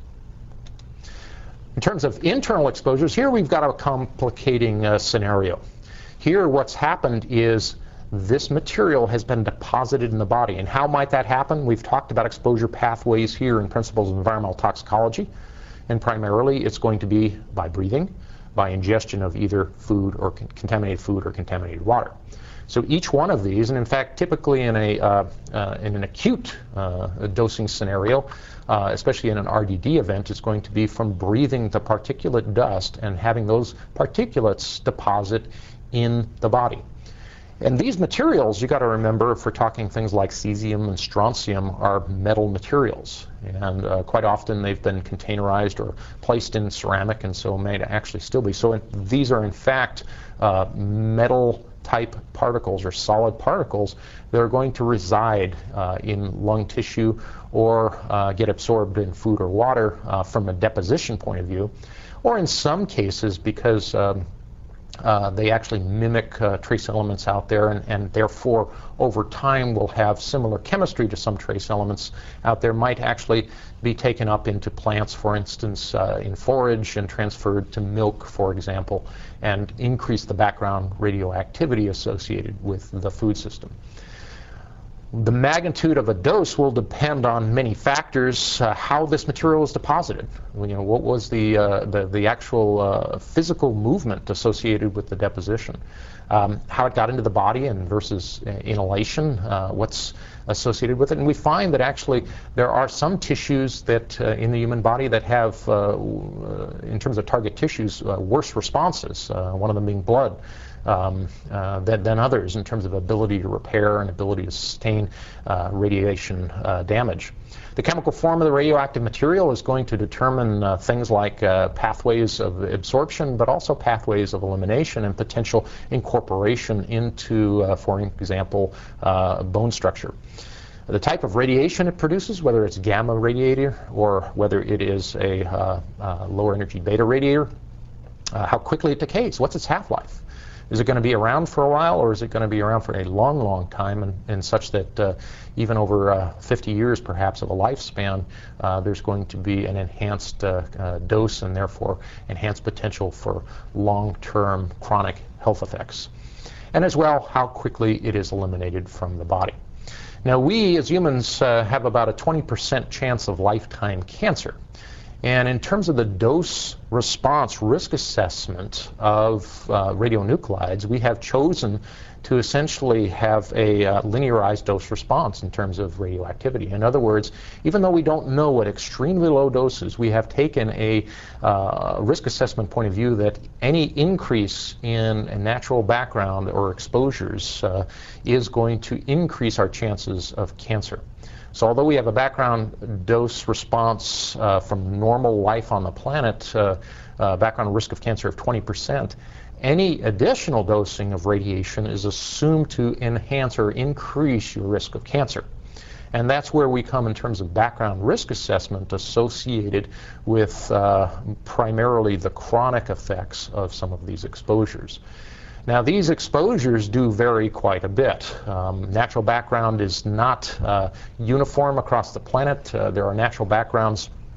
In terms of internal exposures, here we've got a complicating uh, scenario. Here what's happened is this material has been deposited in the body. And how might that happen? We've talked about exposure pathways here in Principles of Environmental Toxicology. And primarily it's going to be by breathing, by ingestion of either food or con contaminated food or contaminated water. So each one of these, and in fact typically in, a, uh, uh, in an acute uh, dosing scenario, uh, especially in an R D D event, it's going to be from breathing the particulate dust and having those particulates deposit in the body. And these materials, you got to remember, if we're talking things like cesium and strontium, are metal materials. And uh, quite often they've been containerized or placed in ceramic, and so may actually still be. So in, these are in fact uh, metal type particles or solid particles that are going to reside uh, in lung tissue or uh, get absorbed in food or water uh, from a deposition point of view. Or in some cases, because um, Uh, they actually mimic uh, trace elements out there, and, and therefore over time will have similar chemistry to some trace elements out there, might actually be taken up into plants, for instance, uh, in forage, and transferred to milk, for example, and increase the background radioactivity associated with the food system. The magnitude of a dose will depend on many factors. Uh, how this material is deposited. You know, what was the uh, the, the actual uh, physical movement associated with the deposition? Um, how it got into the body and versus uh, inhalation. Uh, what's associated with it? And we find that actually there are some tissues that uh, in the human body that have, uh, in terms of target tissues, uh, worse responses. Uh, one of them being blood. Um, uh, than, than others in terms of ability to repair and ability to sustain uh, radiation uh, damage. The chemical form of the radioactive material is going to determine uh, things like uh, pathways of absorption, but also pathways of elimination and potential incorporation into, uh, for example, uh, bone structure. The type of radiation it produces, whether it's gamma radiator or whether it is a uh, uh, lower energy beta radiator, uh, how quickly it decays, what's its half-life? Is it going to be around for a while, or is it going to be around for a long, long time, and, and such that uh, even over uh, fifty years, perhaps, of a lifespan, uh, there's going to be an enhanced uh, uh, dose and therefore enhanced potential for long-term chronic health effects? And as well, how quickly it is eliminated from the body. Now, we as humans uh, have about a twenty percent chance of lifetime cancer. And in terms of the dose response risk assessment of uh, radionuclides, we have chosen to essentially have a uh, linearized dose response in terms of radioactivity. In other words, even though we don't know at extremely low doses, we have taken a uh, risk assessment point of view that any increase in a natural background or exposures uh, is going to increase our chances of cancer. So although we have a background dose response uh, from normal life on the planet, uh, uh, background risk of cancer of twenty percent, any additional dosing of radiation is assumed to enhance or increase your risk of cancer. And that's where we come in terms of background risk assessment associated with uh, primarily the chronic effects of some of these exposures. Now, these exposures do vary quite a bit. Um, natural background is not uh, uniform across the planet. Uh, there are natural backgrounds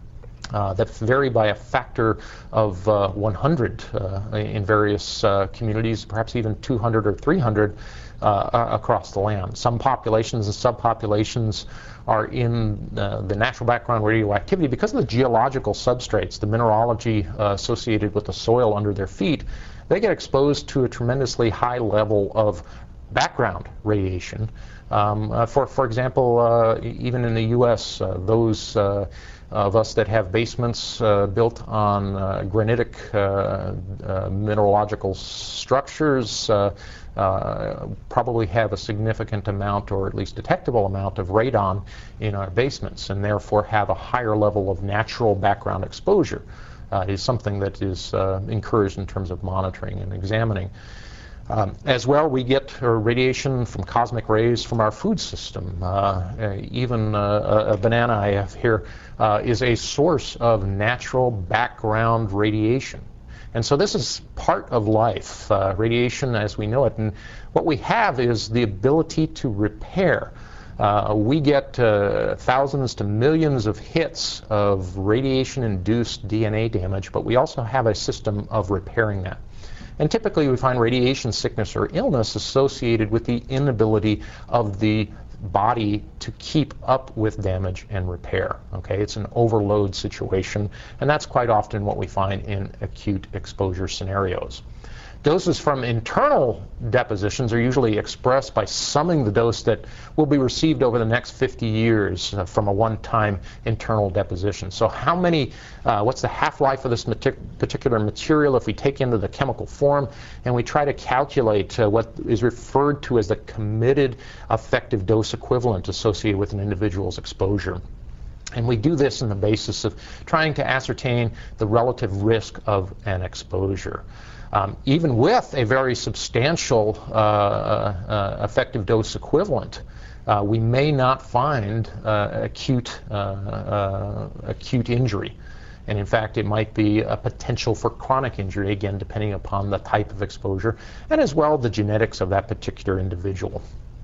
uh, that vary by a factor of uh, one hundred uh, in various uh, communities, perhaps even two hundred or three hundred uh, across the land. Some populations and subpopulations are in uh, the natural background radioactivity because of the geological substrates, the mineralogy uh, associated with the soil under their feet. They get exposed to a tremendously high level of background radiation. Um, uh, for, for example, uh, even in the U S, uh, those uh, of us that have basements uh, built on uh, granitic uh, uh, mineralogical structures uh, uh, probably have a significant amount, or at least detectable amount, of radon in our basements, and therefore have a higher level of natural background exposure. Uh, is something that is uh, encouraged in terms of monitoring and examining. Um, as well, we get uh, radiation from cosmic rays from our food system. Uh, uh, even uh, a banana I have here uh, is a source of natural background radiation. And so this is part of life, uh, radiation as we know it. And what we have is the ability to repair. Uh, we get uh, thousands to millions of hits of radiation-induced D N A damage, but we also have a system of repairing that. And typically we find radiation sickness or illness associated with the inability of the body to keep up with damage and repair. Okay, it's an overload situation, and that's quite often what we find in acute exposure scenarios. Doses from internal depositions are usually expressed by summing the dose that will be received over the next fifty years uh, from a one-time internal deposition. So how many, uh, what's the half-life of this mati- particular material if we take into the chemical form, and we try to calculate uh, what is referred to as the committed effective dose equivalent associated with an individual's exposure. And we do this on the basis of trying to ascertain the relative risk of an exposure. Um, even with a very substantial uh, uh, effective dose equivalent, uh, we may not find uh, acute, uh, uh, acute injury. And in fact, it might be a potential for chronic injury, again, depending upon the type of exposure, and as well the genetics of that particular individual.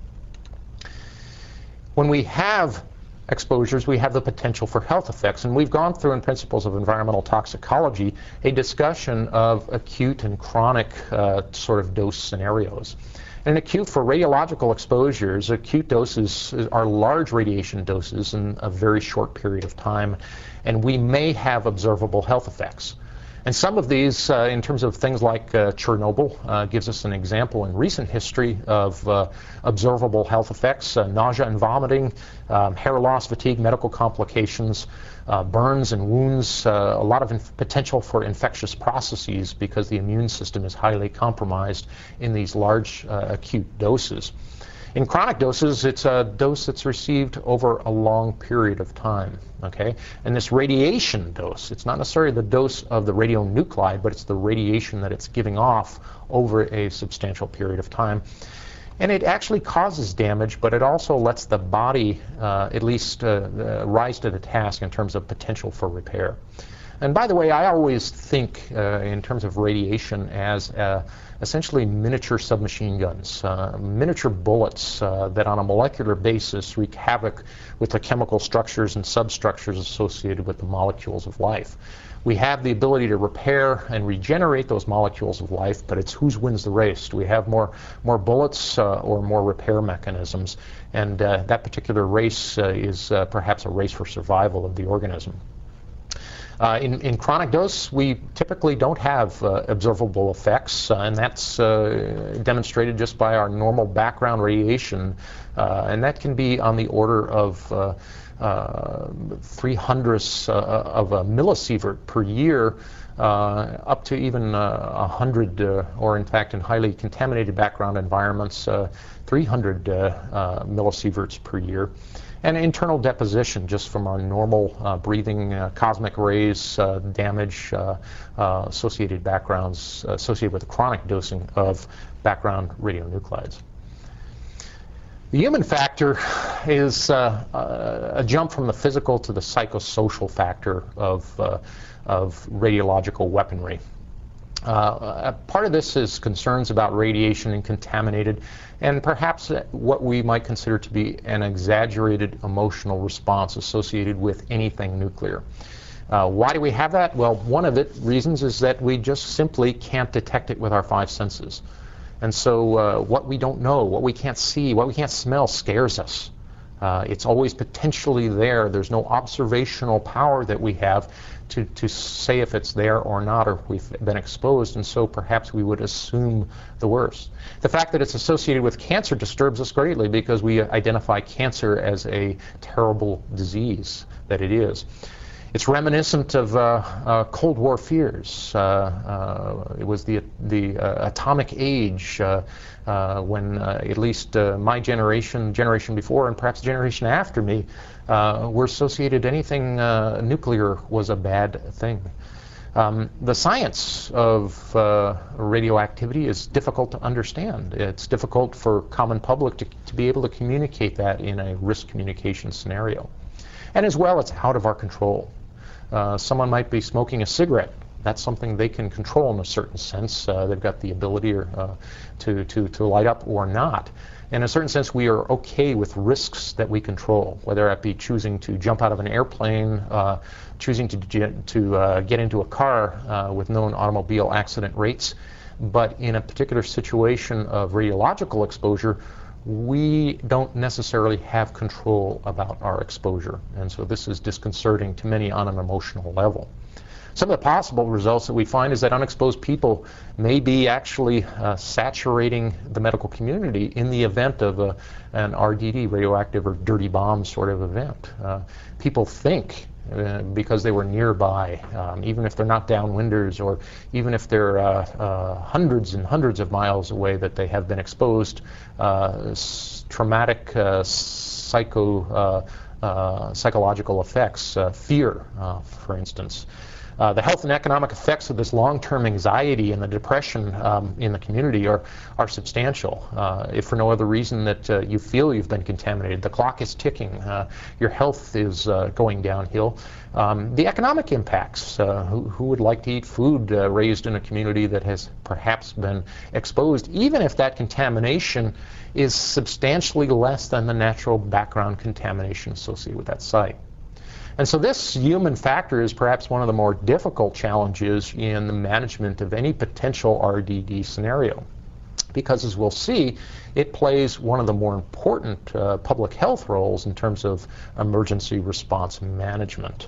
When we have exposures, we have the potential for health effects. And we've gone through in Principles of Environmental Toxicology a discussion of acute and chronic uh, sort of dose scenarios. And acute, for radiological exposures, acute doses are large radiation doses in a very short period of time, and we may have observable health effects. And some of these, uh, in terms of things like uh, Chernobyl, uh, gives us an example in recent history of uh, observable health effects, uh, nausea and vomiting, um, hair loss, fatigue, medical complications, uh, burns and wounds, uh, a lot of inf- potential for infectious processes because the immune system is highly compromised in these large uh, acute doses. In chronic doses, it's a dose that's received over a long period of time, okay? And this radiation dose, it's not necessarily the dose of the radionuclide, but it's the radiation that it's giving off over a substantial period of time. And it actually causes damage, but it also lets the body uh, at least uh, uh, rise to the task in terms of potential for repair. And by the way, I always think uh, in terms of radiation as uh, essentially miniature submachine guns, uh, miniature bullets uh, that on a molecular basis wreak havoc with the chemical structures and substructures associated with the molecules of life. We have the ability to repair and regenerate those molecules of life, but it's who wins the race. Do we have more, more bullets uh, or more repair mechanisms? And uh, that particular race uh, is uh, perhaps a race for survival of the organism. Uh, in, in chronic dose, we typically don't have uh, observable effects, uh, and that's uh, demonstrated just by our normal background radiation, uh, and that can be on the order of uh, uh, three hundredths uh, of a millisievert per year, uh, up to even uh, one hundred, uh, or in fact in highly contaminated background environments, uh, three hundred uh, uh, millisieverts per year. And internal deposition, just from our normal uh, breathing, uh, cosmic rays uh, damage, uh, uh, associated backgrounds, uh, associated with the chronic dosing of background radionuclides. The human factor is uh, a jump from the physical to the psychosocial factor of, uh, of radiological weaponry. Uh, part of this is concerns about radiation and contaminated, and perhaps what we might consider to be an exaggerated emotional response associated with anything nuclear. Uh, why do we have that? Well, one of the reasons is that we just simply can't detect it with our five senses. And so uh, what we don't know, what we can't see, what we can't smell scares us. Uh, it's always potentially there. There's no observational power that we have to, to say if it's there or not, or if we've been exposed, and so perhaps we would assume the worst. The fact that it's associated with cancer disturbs us greatly because we identify cancer as a terrible disease that it is. It's reminiscent of uh, uh, Cold War fears. Uh, uh, it was the, the uh, atomic age uh, uh, when uh, at least uh, my generation, generation before, and perhaps the generation after me, uh, were associated anything uh, nuclear was a bad thing. Um, the science of uh, radioactivity is difficult to understand. It's difficult for common public to, to be able to communicate that in a risk communication scenario. And as well, it's out of our control. Uh, someone might be smoking a cigarette. That's something they can control in a certain sense. Uh, they've got the ability or, uh, to, to, to light up or not. In a certain sense, we are okay with risks that we control, whether that be choosing to jump out of an airplane, uh, choosing to, to uh, get into a car uh, with known automobile accident rates. But in a particular situation of radiological exposure, we don't necessarily have control about our exposure. And so this is disconcerting to many on an emotional level. Some of the possible results that we find is that unexposed people may be actually uh, saturating the medical community in the event of a, an R D D, radioactive or dirty bomb sort of event. Uh, people think Uh, because they were nearby, um, even if they're not downwinders or even if they're uh, uh, hundreds and hundreds of miles away, that they have been exposed. Uh, s traumatic uh, psycho, uh, uh, psychological effects, uh, fear, uh, for instance. Uh, the health and economic effects of this long-term anxiety and the depression um, in the community are, are substantial, uh, if for no other reason that uh, you feel you've been contaminated. The clock is ticking. Uh, your health is uh, going downhill. Um, the economic impacts. Uh, who, who would like to eat food uh, raised in a community that has perhaps been exposed, even if that contamination is substantially less than the natural background contamination associated with that site? And so this human factor is perhaps one of the more difficult challenges in the management of any potential R D D scenario, because as we'll see, it plays one of the more important uh, public health roles in terms of emergency response management.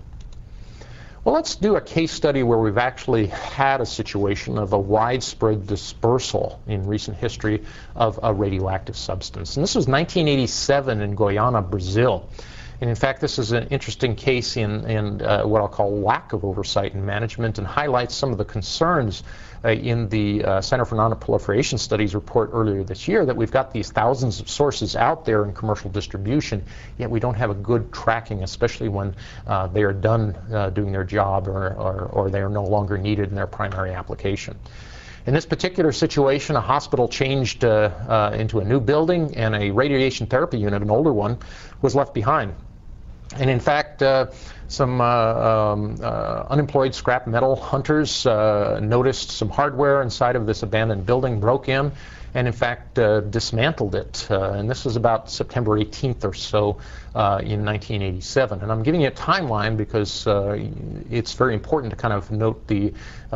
Well, let's do a case study where we've actually had a situation of a widespread dispersal in recent history of a radioactive substance. And this was nineteen eighty-seven in Guyana, Brazil. And in fact, this is an interesting case in, in uh, what I'll call lack of oversight and management, and highlights some of the concerns uh, in the uh, Center for Non-Proliferation Studies report earlier this year, that we've got these thousands of sources out there in commercial distribution, yet we don't have a good tracking, especially when uh, they are done uh, doing their job, or, or, or they are no longer needed in their primary application. In this particular situation, a hospital changed uh, uh, into a new building, and a radiation therapy unit, an older one, was left behind. And in fact, uh, some uh, um, uh, unemployed scrap metal hunters uh, noticed some hardware inside of this abandoned building, broke in, and in fact uh, dismantled it. Uh, and this was about September eighteenth or so uh, in nineteen eighty-seven. And I'm giving you a timeline because uh, it's very important to kind of note the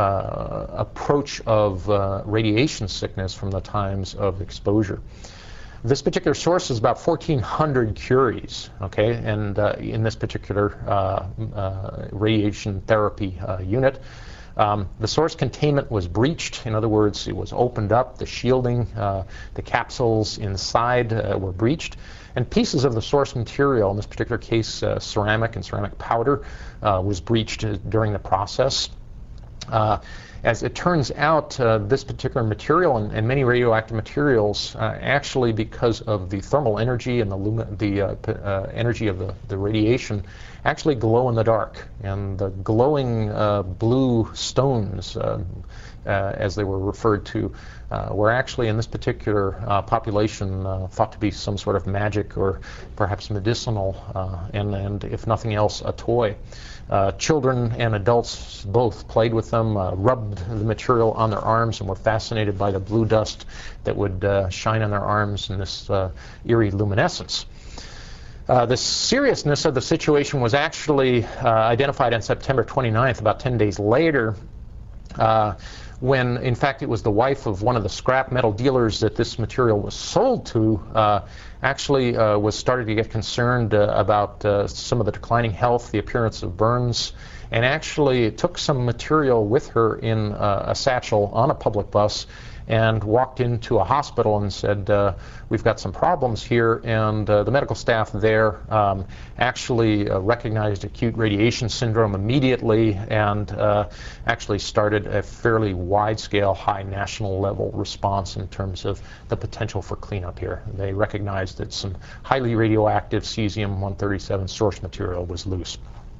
uh, approach of uh, radiation sickness from the times of exposure. This particular source is about fourteen hundred curies, okay, and uh, in this particular uh, uh, radiation therapy uh, unit. Um, the source containment was breached. In other words, it was opened up, the shielding, uh, the capsules inside uh, were breached, and pieces of the source material, in this particular case uh, ceramic and ceramic powder, uh, was breached uh, during the process. Uh, As it turns out, uh, this particular material and, and many radioactive materials, uh, actually because of the thermal energy and the, lumi the uh, uh, energy of the, the radiation, actually glow in the dark. And the glowing uh, blue stones, uh, uh, as they were referred to, uh, were actually in this particular uh, population uh, thought to be some sort of magic or perhaps medicinal, uh, and, and if nothing else, a toy. Uh, children and adults both played with them, uh, rubbed the material on their arms, and were fascinated by the blue dust that would uh, shine on their arms in this uh, eerie luminescence. Uh, the seriousness of the situation was actually uh, identified on September twenty-ninth, about ten days later, uh, when in fact it was the wife of one of the scrap metal dealers that this material was sold to, uh, actually uh, was starting to get concerned uh, about uh, some of the declining health, the appearance of burns, and actually took some material with her in uh, a satchel on a public bus and walked into a hospital and said, uh, we've got some problems here. And uh, the medical staff there um, actually uh, recognized acute radiation syndrome immediately and uh, actually started a fairly wide-scale, high national level response in terms of the potential for cleanup here. They recognized that some highly radioactive cesium one thirty-seven source material was loose.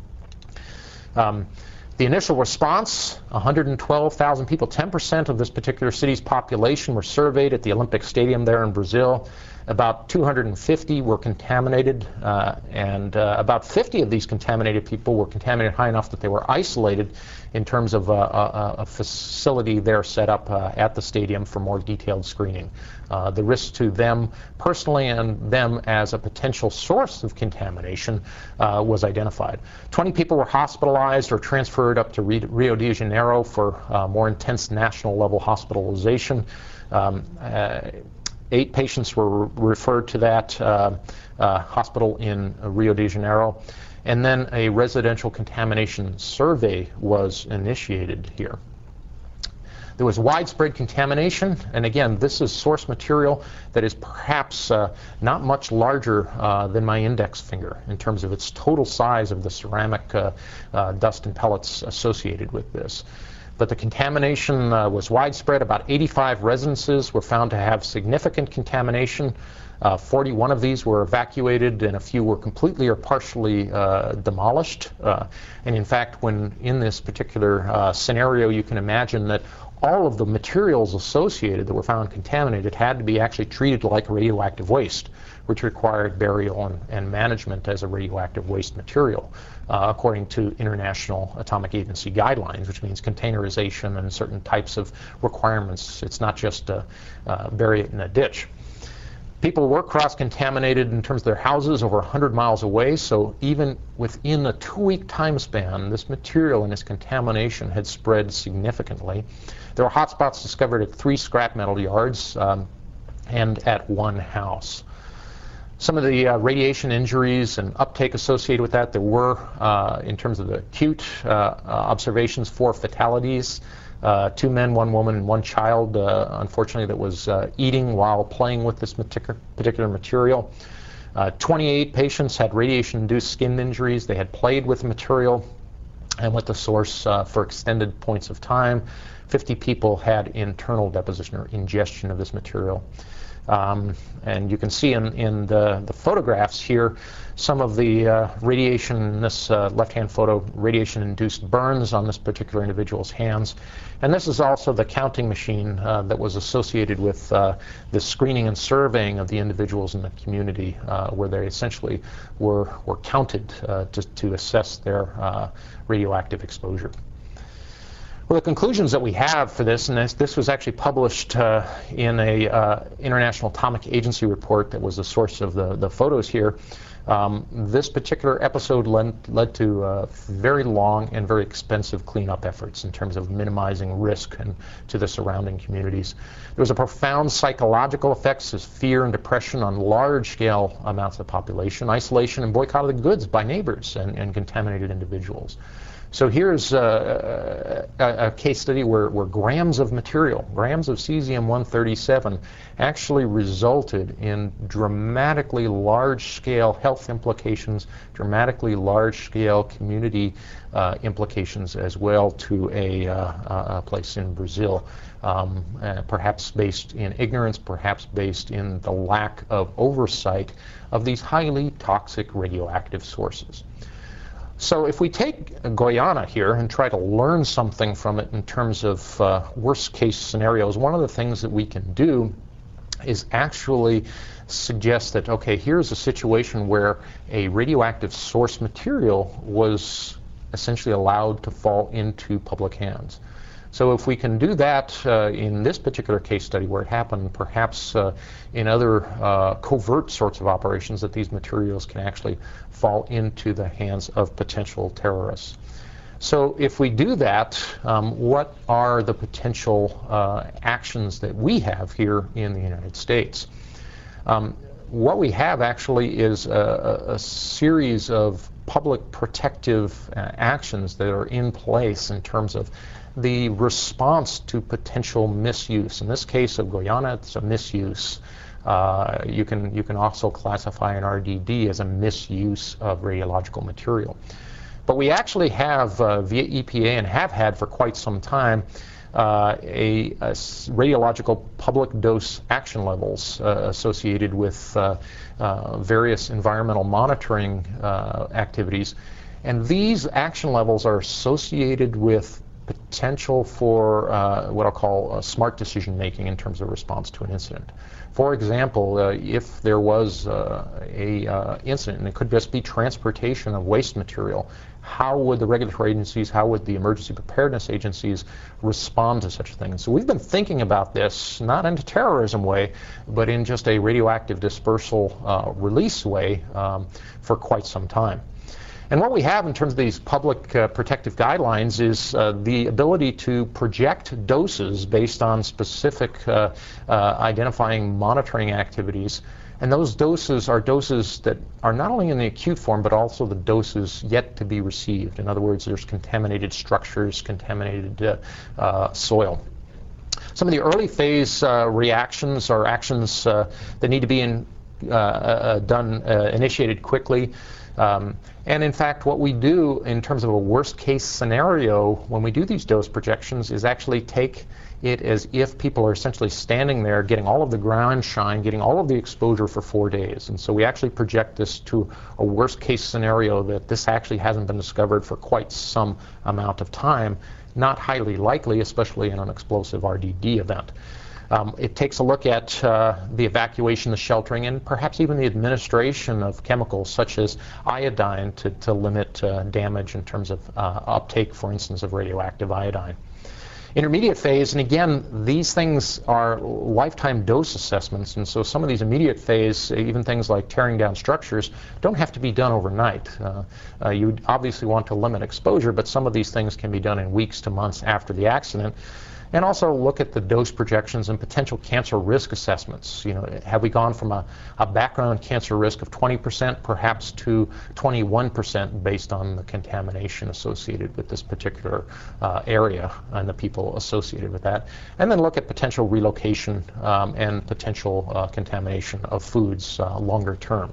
Um, The initial response, one hundred twelve thousand people, ten percent of this particular city's population were surveyed at the Olympic Stadium there in Brazil. About two hundred fifty were contaminated, uh, and uh, about fifty of these contaminated people were contaminated high enough that they were isolated in terms of uh, a, a facility there set up uh, at the stadium for more detailed screening. Uh, the risk to them personally and them as a potential source of contamination uh, was identified. twenty people were hospitalized or transferred up to Rio de Janeiro for uh, more intense national level hospitalization. Um, uh, Eight patients were referred to that uh, uh, hospital in Rio de Janeiro. And then a residential contamination survey was initiated here. There was widespread contamination, and again, this is source material that is perhaps uh, not much larger uh, than my index finger in terms of its total size of the ceramic uh, uh, dust and pellets associated with this. But the contamination uh, was widespread. About eighty-five residences were found to have significant contamination. Uh, forty-one of these were evacuated, and a few were completely or partially uh, demolished. Uh, and in fact, when in this particular uh, scenario, you can imagine that all of the materials associated that were found contaminated had to be actually treated like radioactive waste, which required burial and, and management as a radioactive waste material, uh, according to International Atomic Agency guidelines, which means containerization and certain types of requirements. It's not just uh, uh, bury it in a ditch. People were cross-contaminated in terms of their houses over one hundred miles away, so even within a two-week time span, this material and its contamination had spread significantly. There were hotspots discovered at three scrap metal yards um, and at one house. Some of the uh, radiation injuries and uptake associated with that, there were, uh, in terms of the acute uh, uh, observations, four fatalities. Uh, two men, one woman, and one child, uh, unfortunately, that was uh, eating while playing with this particular, particular material. Uh, twenty-eight patients had radiation-induced skin injuries. They had played with the material and with the source uh, for extended points of time. fifty people had internal deposition or ingestion of this material. Um, and you can see in, in the, the photographs here some of the uh, radiation in this uh, left-hand photo, radiation-induced burns on this particular individual's hands. And this is also the counting machine uh, that was associated with uh, the screening and surveying of the individuals in the community, uh, where they essentially were, were counted uh, to, to assess their uh, radioactive exposure. Well, the conclusions that we have for this, and this, this was actually published uh, in a uh, International Atomic Agency report that was the source of the, the photos here. Um, this particular episode led, led to uh, very long and very expensive cleanup efforts in terms of minimizing risk and to the surrounding communities. There was a profound psychological effects as fear and depression on large-scale amounts of population, isolation and boycott of the goods by neighbors and, and contaminated individuals. So here's uh, a, a case study where, where grams of material, grams of cesium one thirty-seven, actually resulted in dramatically large-scale health implications, dramatically large-scale community uh, implications as well to a, uh, a place in Brazil, um, uh, perhaps based in ignorance, perhaps based in the lack of oversight of these highly toxic radioactive sources. So if we take Guyana here and try to learn something from it in terms of uh, worst case scenarios, one of the things that we can do is actually suggest that, okay, here's a situation where a radioactive source material was essentially allowed to fall into public hands. So if we can do that uh, in this particular case study where it happened, perhaps uh, in other uh, covert sorts of operations, that these materials can actually fall into the hands of potential terrorists. So if we do that, um, what are the potential uh, actions that we have here in the United States? Um, what we have actually is a, a series of public protective uh, actions that are in place in terms of the response to potential misuse. In this case of Guyana, it's a misuse. Uh, you can you can also classify an R D D as a misuse of radiological material. But we actually have, uh, via E P A, and have had for quite some time, uh, a, a radiological public dose action levels uh, associated with uh, uh, various environmental monitoring uh, activities. And these action levels are associated with potential for uh, what I'll call uh, smart decision making in terms of response to an incident. For example, uh, if there was uh, a uh, incident, and it could just be transportation of waste material, how would the regulatory agencies, how would the emergency preparedness agencies respond to such a thing? So we've been thinking about this not in a terrorism way, but in just a radioactive dispersal uh, release way um, for quite some time. And what we have in terms of these public uh, protective guidelines is uh, the ability to project doses based on specific uh, uh, identifying monitoring activities. And those doses are doses that are not only in the acute form, but also the doses yet to be received. In other words, there's contaminated structures, contaminated uh, uh, soil. Some of the early phase uh, reactions are actions uh, that need to be in, uh, uh, done, uh, initiated quickly. Um, and in fact, what we do in terms of a worst case scenario when we do these dose projections is actually take it as if people are essentially standing there getting all of the ground shine, getting all of the exposure for four days. And so we actually project this to a worst case scenario that this actually hasn't been discovered for quite some amount of time, not highly likely, especially in an explosive R D D event. Um, it takes a look at uh, the evacuation, the sheltering, and perhaps even the administration of chemicals such as iodine to, to limit uh, damage in terms of uh, uptake, for instance, of radioactive iodine. Intermediate phase, and again, these things are lifetime dose assessments, and so some of these immediate phase, even things like tearing down structures, don't have to be done overnight. Uh, uh, you obviously want to limit exposure, but some of these things can be done in weeks to months after the accident. And also look at the dose projections and potential cancer risk assessments. You know, have we gone from a, a background cancer risk of twenty percent perhaps to twenty-one percent based on the contamination associated with this particular uh, area and the people associated with that? And then look at potential relocation um, and potential uh, contamination of foods uh, longer term.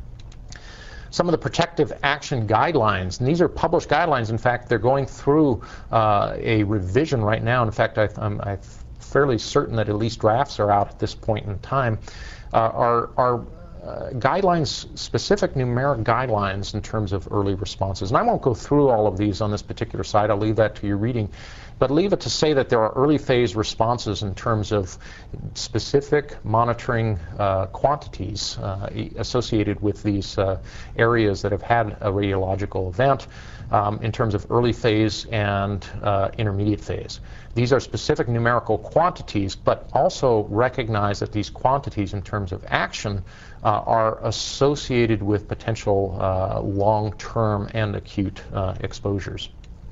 Some of the protective action guidelines, and these are published guidelines. In fact, they're going through uh, a revision right now. In fact, I, I'm, I'm fairly certain that at least drafts are out at this point in time, uh, are, are uh, guidelines, specific numeric guidelines in terms of early responses. And I won't go through all of these on this particular slide. I'll leave that to your reading. But leave it to say that there are early phase responses in terms of specific monitoring uh, quantities uh, associated with these uh, areas that have had a radiological event um, in terms of early phase and uh, intermediate phase. These are specific numerical quantities, but also recognize that these quantities in terms of action uh, are associated with potential uh, long-term and acute uh, exposures.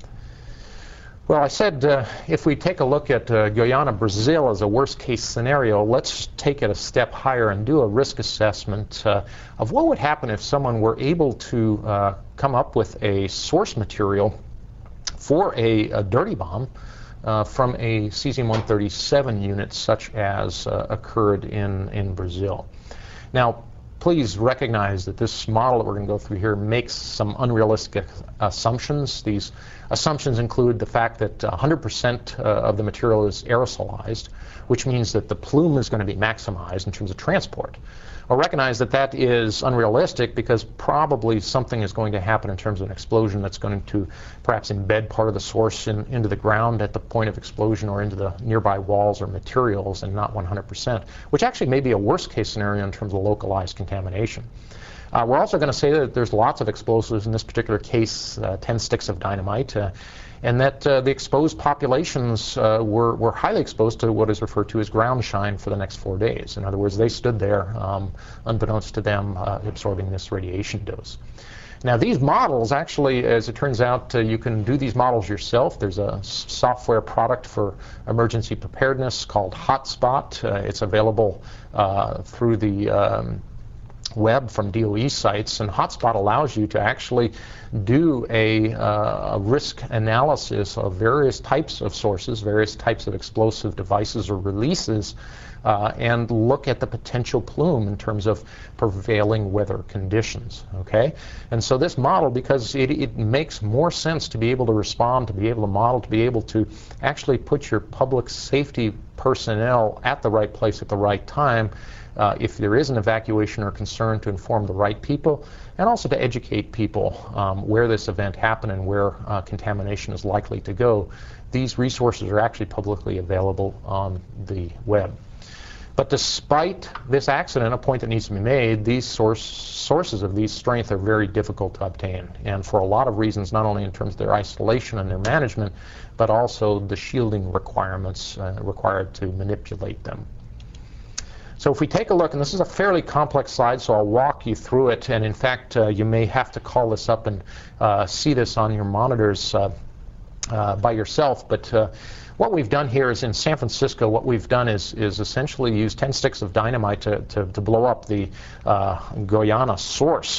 Well, I said uh, if we take a look at uh, Guyana, Brazil as a worst-case scenario, let's take it a step higher and do a risk assessment uh, of what would happen if someone were able to uh, come up with a source material for a, a dirty bomb uh, from a cesium one thirty-seven unit such as uh, occurred in, in Brazil. Now, please recognize that this model that we're going to go through here makes some unrealistic assumptions. These assumptions include the fact that one hundred percent uh, of the material is aerosolized, which means that the plume is going to be maximized in terms of transport. Well, recognize that that is unrealistic because probably something is going to happen in terms of an explosion that's going to perhaps embed part of the source in, into the ground at the point of explosion or into the nearby walls or materials, and not one hundred percent, which actually may be a worst case scenario in terms of localized contamination. Uh, we're also going to say that there's lots of explosives, in this particular case, uh, ten sticks of dynamite, uh, and that uh, the exposed populations uh, were, were highly exposed to what is referred to as ground shine for the next four days. In other words, they stood there, um, unbeknownst to them, uh, absorbing this radiation dose. Now, these models, actually, as it turns out, uh, you can do these models yourself. There's a software product for emergency preparedness called Hotspot. Uh, it's available uh, through the um, web from D O E sites, and Hotspot allows you to actually do a, uh, a risk analysis of various types of sources, various types of explosive devices or releases, uh, and look at the potential plume in terms of prevailing weather conditions. Okay, and so this model, because it, it makes more sense to be able to respond, to be able to model, to be able to actually put your public safety personnel at the right place at the right time, Uh, if there is an evacuation or concern, to inform the right people, and also to educate people um, where this event happened and where uh, contamination is likely to go. These resources are actually publicly available on the web. But despite this accident, a point that needs to be made, these source, sources of these strength are very difficult to obtain, and for a lot of reasons, not only in terms of their isolation and their management, but also the shielding requirements uh, required to manipulate them. So if we take a look, and this is a fairly complex slide, so I'll walk you through it, and in fact, uh, you may have to call this up and uh, see this on your monitors uh, uh, by yourself, but uh, what we've done here is in San Francisco, what we've done is, is essentially use ten sticks of dynamite to, to, to blow up the uh, Guyana source.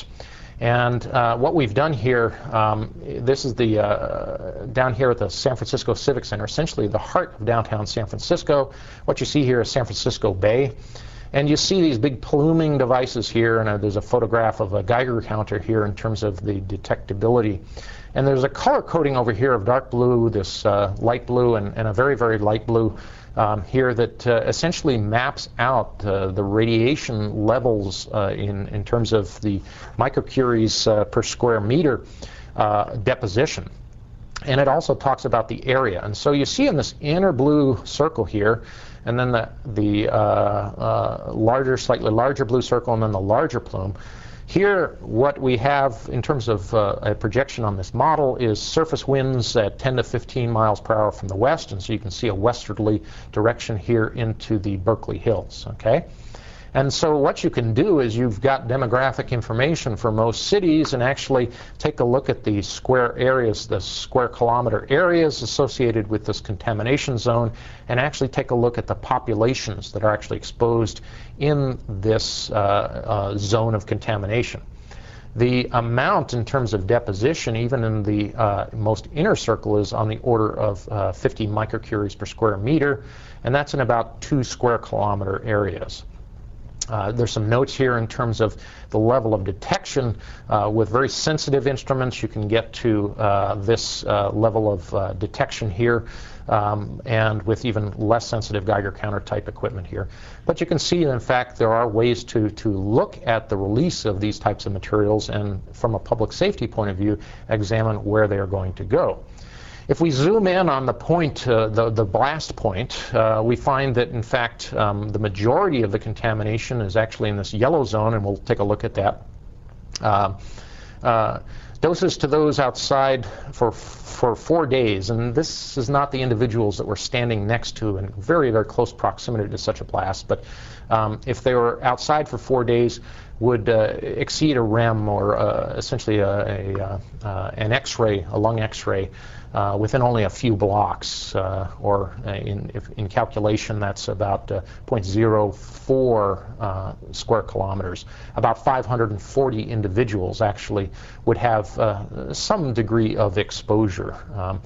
And uh, what we've done here, um, this is the uh, down here at the San Francisco Civic Center, essentially the heart of downtown San Francisco. What you see here is San Francisco Bay. And you see these big pluming devices here, and uh, there's a photograph of a Geiger counter here in terms of the detectability. And there's a color coding over here of dark blue, this uh, light blue, and, and a very, very light blue um, here that uh, essentially maps out uh, the radiation levels uh, in, in terms of the microcuries uh, per square meter uh, deposition. And it also talks about the area. And so you see in this inner blue circle here, and then the, the uh, uh, larger, slightly larger blue circle, and then the larger plume. Here, what we have in terms of uh, a projection on this model is surface winds at ten to fifteen miles per hour from the west, and so you can see a westerly direction here into the Berkeley Hills, okay? And so what you can do is you've got demographic information for most cities and actually take a look at the square areas, the square kilometer areas associated with this contamination zone, and actually take a look at the populations that are actually exposed in this uh, uh, zone of contamination. The amount in terms of deposition, even in the uh, most inner circle, is on the order of uh, fifty microcuries per square meter, and that's in about two square kilometer areas. Uh, there's some notes here in terms of the level of detection. Uh, with very sensitive instruments, you can get to uh, this uh, level of uh, detection here, um, and with even less sensitive Geiger counter type equipment here. But you can see, in fact, there are ways to, to look at the release of these types of materials and, from a public safety point of view, examine where they are going to go. If we zoom in on the point, uh, the, the blast point, uh, we find that, in fact, um, the majority of the contamination is actually in this yellow zone, and we'll take a look at that. Uh, uh, doses to those outside for, for four days, and this is not the individuals that we're standing next to in very, very close proximity to such a blast, but um, if they were outside for four days, would uh, exceed a R E M, or uh, essentially a, a, uh, an X-ray, a lung X-ray, uh, within only a few blocks, uh, or uh, in, if, in calculation, that's about uh, zero point zero four uh, square kilometers. About five hundred forty individuals actually would have uh, some degree of exposure. Um,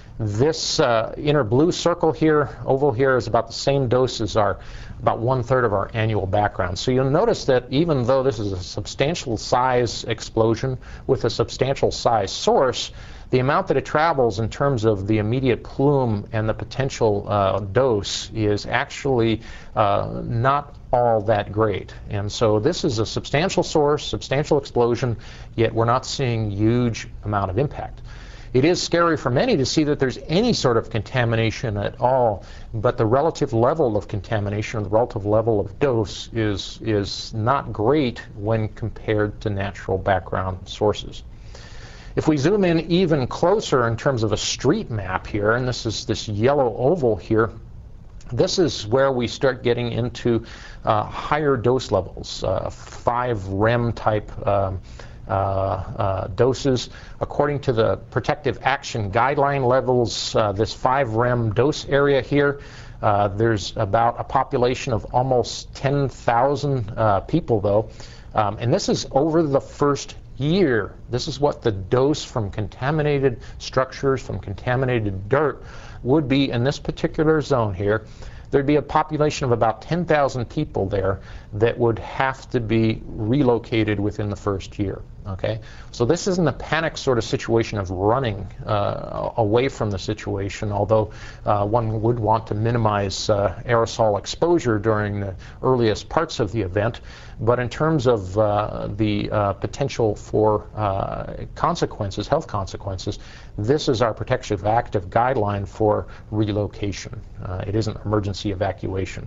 This uh, inner blue circle here, oval here, is about the same dose as our, about one-third of our annual background. So you'll notice that even though this is a substantial size explosion with a substantial size source, the amount that it travels in terms of the immediate plume and the potential uh, dose is actually uh, not all that great. And so this is a substantial source, substantial explosion, yet we're not seeing huge amount of impact. It is scary for many to see that there's any sort of contamination at all, but the relative level of contamination, the relative level of dose is, is not great when compared to natural background sources. If we zoom in even closer in terms of a street map here, and this is this yellow oval here, this is where we start getting into uh, higher dose levels, uh, five rem type um, uh, uh, doses. According to the protective action guideline levels, uh, this five rem dose area here, uh, there's about a population of almost ten thousand uh, people though, um, and this is over the first year. This is what the dose from contaminated structures, from contaminated dirt would be in this particular zone here. There'd be a population of about ten thousand people there that would have to be relocated within the first year. Okay, so this isn't a panic sort of situation of running uh, away from the situation, although uh, one would want to minimize uh, aerosol exposure during the earliest parts of the event. But in terms of uh, the uh, potential for uh, consequences, health consequences, this is our protective active guideline for relocation. Uh, it isn't emergency evacuation.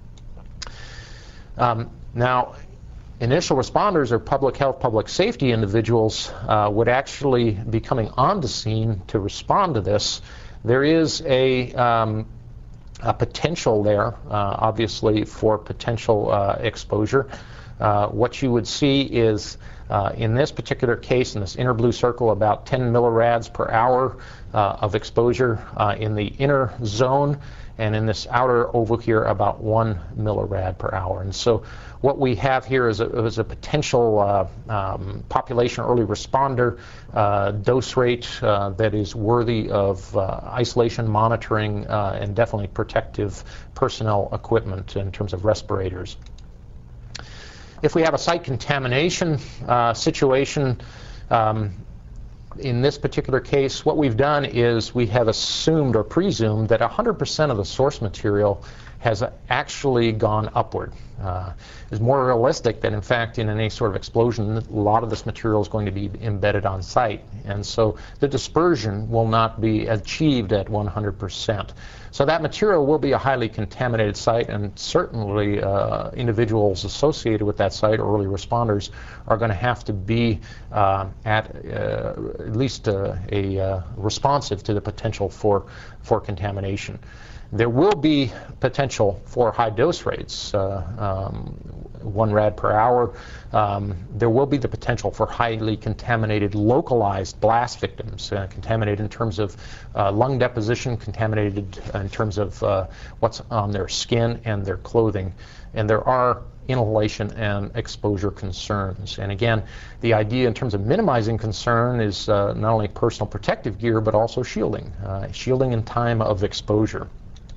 Um, now, initial responders or public health, public safety individuals uh, would actually be coming onto scene to respond to this. There is a, um, a potential there, uh, obviously, for potential uh, exposure. Uh, what you would see is, uh, in this particular case, in this inner blue circle, about ten millirads per hour uh, of exposure uh, in the inner zone, and in this outer oval here, about one millirad per hour. And so what we have here is a, is a potential uh, um, population early responder uh, dose rate uh, that is worthy of uh, isolation monitoring uh, and definitely protective personnel equipment in terms of respirators. If we have a site contamination uh, situation, um, in this particular case, what we've done is we have assumed or presumed that one hundred percent of the source material has actually gone upward. Uh, it's more realistic that, in fact, in any sort of explosion, a lot of this material is going to be embedded on site. And so the dispersion will not be achieved at one hundred percent. So that material will be a highly contaminated site, and certainly uh, individuals associated with that site, early responders, are going to have to be uh, at uh, at least uh, a uh, responsive to the potential for, for contamination. There will be potential for high dose rates, uh, um, one rad per hour. Um, there will be the potential for highly contaminated localized blast victims, uh, contaminated in terms of uh, lung deposition, contaminated in terms of uh, what's on their skin and their clothing. And there are inhalation and exposure concerns. And again, the idea in terms of minimizing concern is uh, not only personal protective gear, but also shielding, uh, shielding in time of exposure.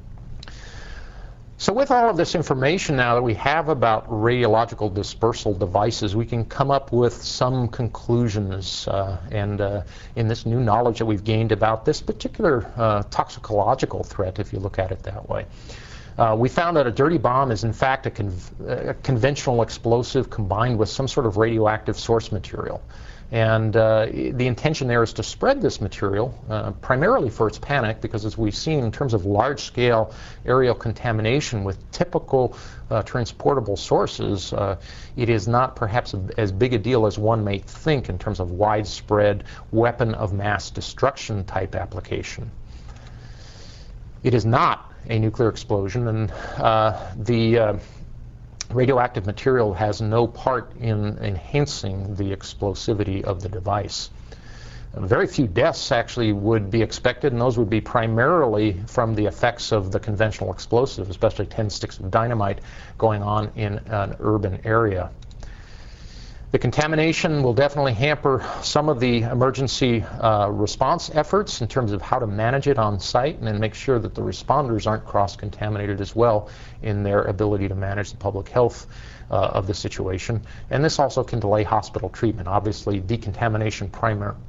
So with all of this information now that we have about radiological dispersal devices, we can come up with some conclusions uh, and uh, in this new knowledge that we've gained about this particular uh, toxicological threat, if you look at it that way. Uh, we found that a dirty bomb is in fact a, con a conventional explosive combined with some sort of radioactive source material. And uh, the intention there is to spread this material, uh, primarily for its panic, because as we've seen in terms of large-scale aerial contamination with typical uh, transportable sources, uh, it is not perhaps as big a deal as one may think in terms of widespread weapon of mass destruction type application. It is not a nuclear explosion, and uh, the uh, radioactive material has no part in enhancing the explosivity of the device. Very few deaths actually would be expected, and those would be primarily from the effects of the conventional explosive, especially ten sticks of dynamite going on in an urban area. The contamination will definitely hamper some of the emergency uh, response efforts in terms of how to manage it on site, and then make sure that the responders aren't cross-contaminated as well in their ability to manage the public health uh, of the situation. And this also can delay hospital treatment. Obviously, decontamination primer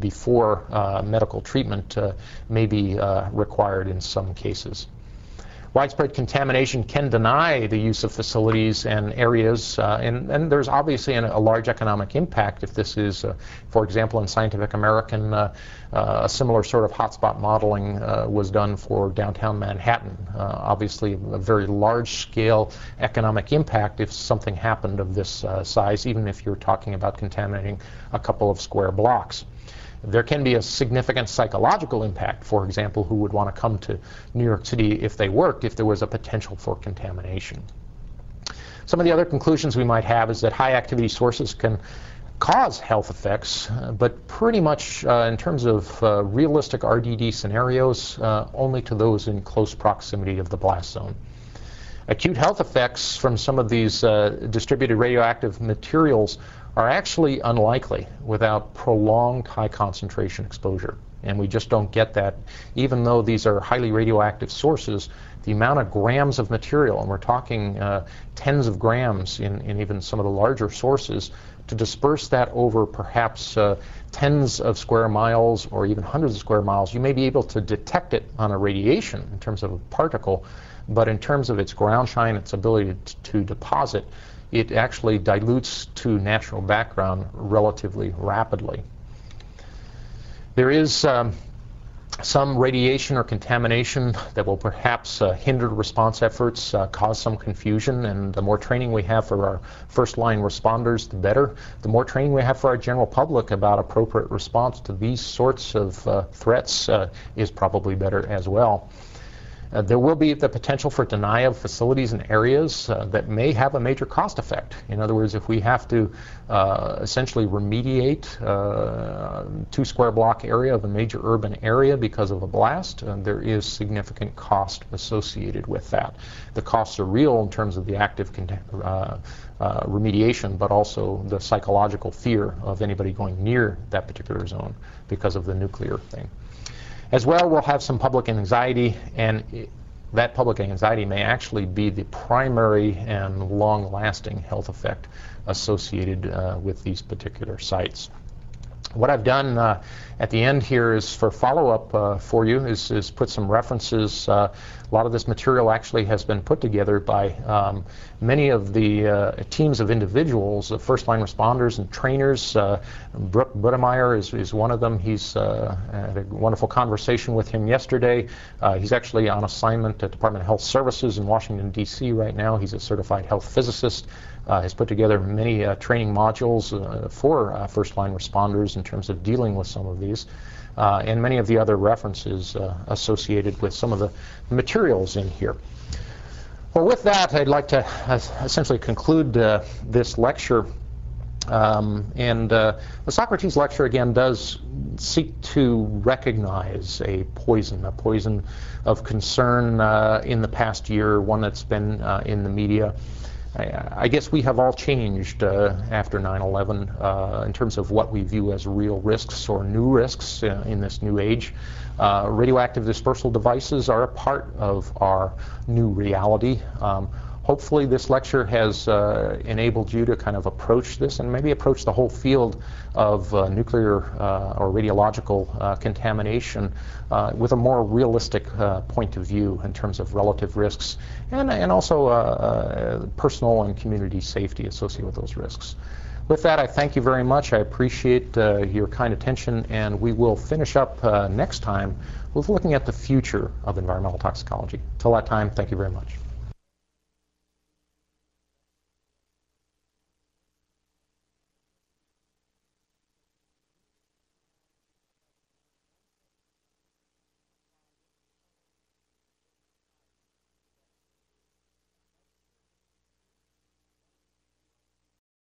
before uh, medical treatment uh, may be uh, required in some cases. Widespread contamination can deny the use of facilities and areas, uh, and, and there's obviously an, a large economic impact if this is, uh, for example, in Scientific American, uh, uh, a similar sort of hotspot modeling uh, was done for downtown Manhattan. Uh, obviously, a very large-scale economic impact if something happened of this uh, size, even if you're talking about contaminating a couple of square blocks. There can be a significant psychological impact, for example, who would want to come to New York City if they worked, if there was a potential for contamination. Some of the other conclusions we might have is that high activity sources can cause health effects, uh, but pretty much uh, in terms of uh, realistic R D D scenarios, uh, only to those in close proximity of the blast zone. Acute health effects from some of these uh, distributed radioactive materials are actually unlikely without prolonged high concentration exposure. And we just don't get that. Even though these are highly radioactive sources, the amount of grams of material, and we're talking uh, tens of grams in, in even some of the larger sources, to disperse that over perhaps uh, tens of square miles or even hundreds of square miles, you may be able to detect it on a radiation in terms of a particle, but in terms of its ground shine, its ability to, to deposit, it actually dilutes to natural background relatively rapidly. There is um, some radiation or contamination that will perhaps uh, hinder response efforts, uh, cause some confusion, and the more training we have for our first-line responders, the better. The more training we have for our general public about appropriate response to these sorts of uh, threats uh, is probably better as well. Uh, there will be the potential for denial of facilities and areas uh, that may have a major cost effect. In other words, if we have to uh, essentially remediate uh, two square block area of a major urban area because of a blast, uh, there is significant cost associated with that. The costs are real in terms of the active uh, uh, remediation, but also the psychological fear of anybody going near that particular zone because of the nuclear thing. As well, we'll have some public anxiety, and it, that public anxiety may actually be the primary and long-lasting health effect associated uh, with these particular sites. What I've done uh, at the end here is for follow-up uh, for you is, is put some references. Uh, a lot of this material actually has been put together by um, many of the uh, teams of individuals, uh, first-line responders and trainers. Uh, Brooke Budemeyer is, is one of them. He's uh, had a wonderful conversation with him yesterday. Uh, he's actually on assignment at Department of Health Services in Washington, D C right now. He's a certified health physicist. Uh, has put together many uh, training modules uh, for uh, first-line responders in terms of dealing with some of these, uh, and many of the other references uh, associated with some of the materials in here. Well, with that, I'd like to uh, essentially conclude uh, this lecture. Um, and uh, the Socrates lecture, again, does seek to recognize a poison, a poison of concern uh, in the past year, one that's been uh, in the media. I, I guess we have all changed uh, after nine eleven uh, in terms of what we view as real risks or new risks uh, in this new age. Uh, radioactive dispersal devices are a part of our new reality. Um, Hopefully this lecture has uh, enabled you to kind of approach this and maybe approach the whole field of uh, nuclear uh, or radiological uh, contamination uh, with a more realistic uh, point of view in terms of relative risks and, and also uh, uh, personal and community safety associated with those risks. With that, I thank you very much. I appreciate uh, your kind attention, and we will finish up uh, next time with looking at the future of environmental toxicology. Till that time, thank you very much.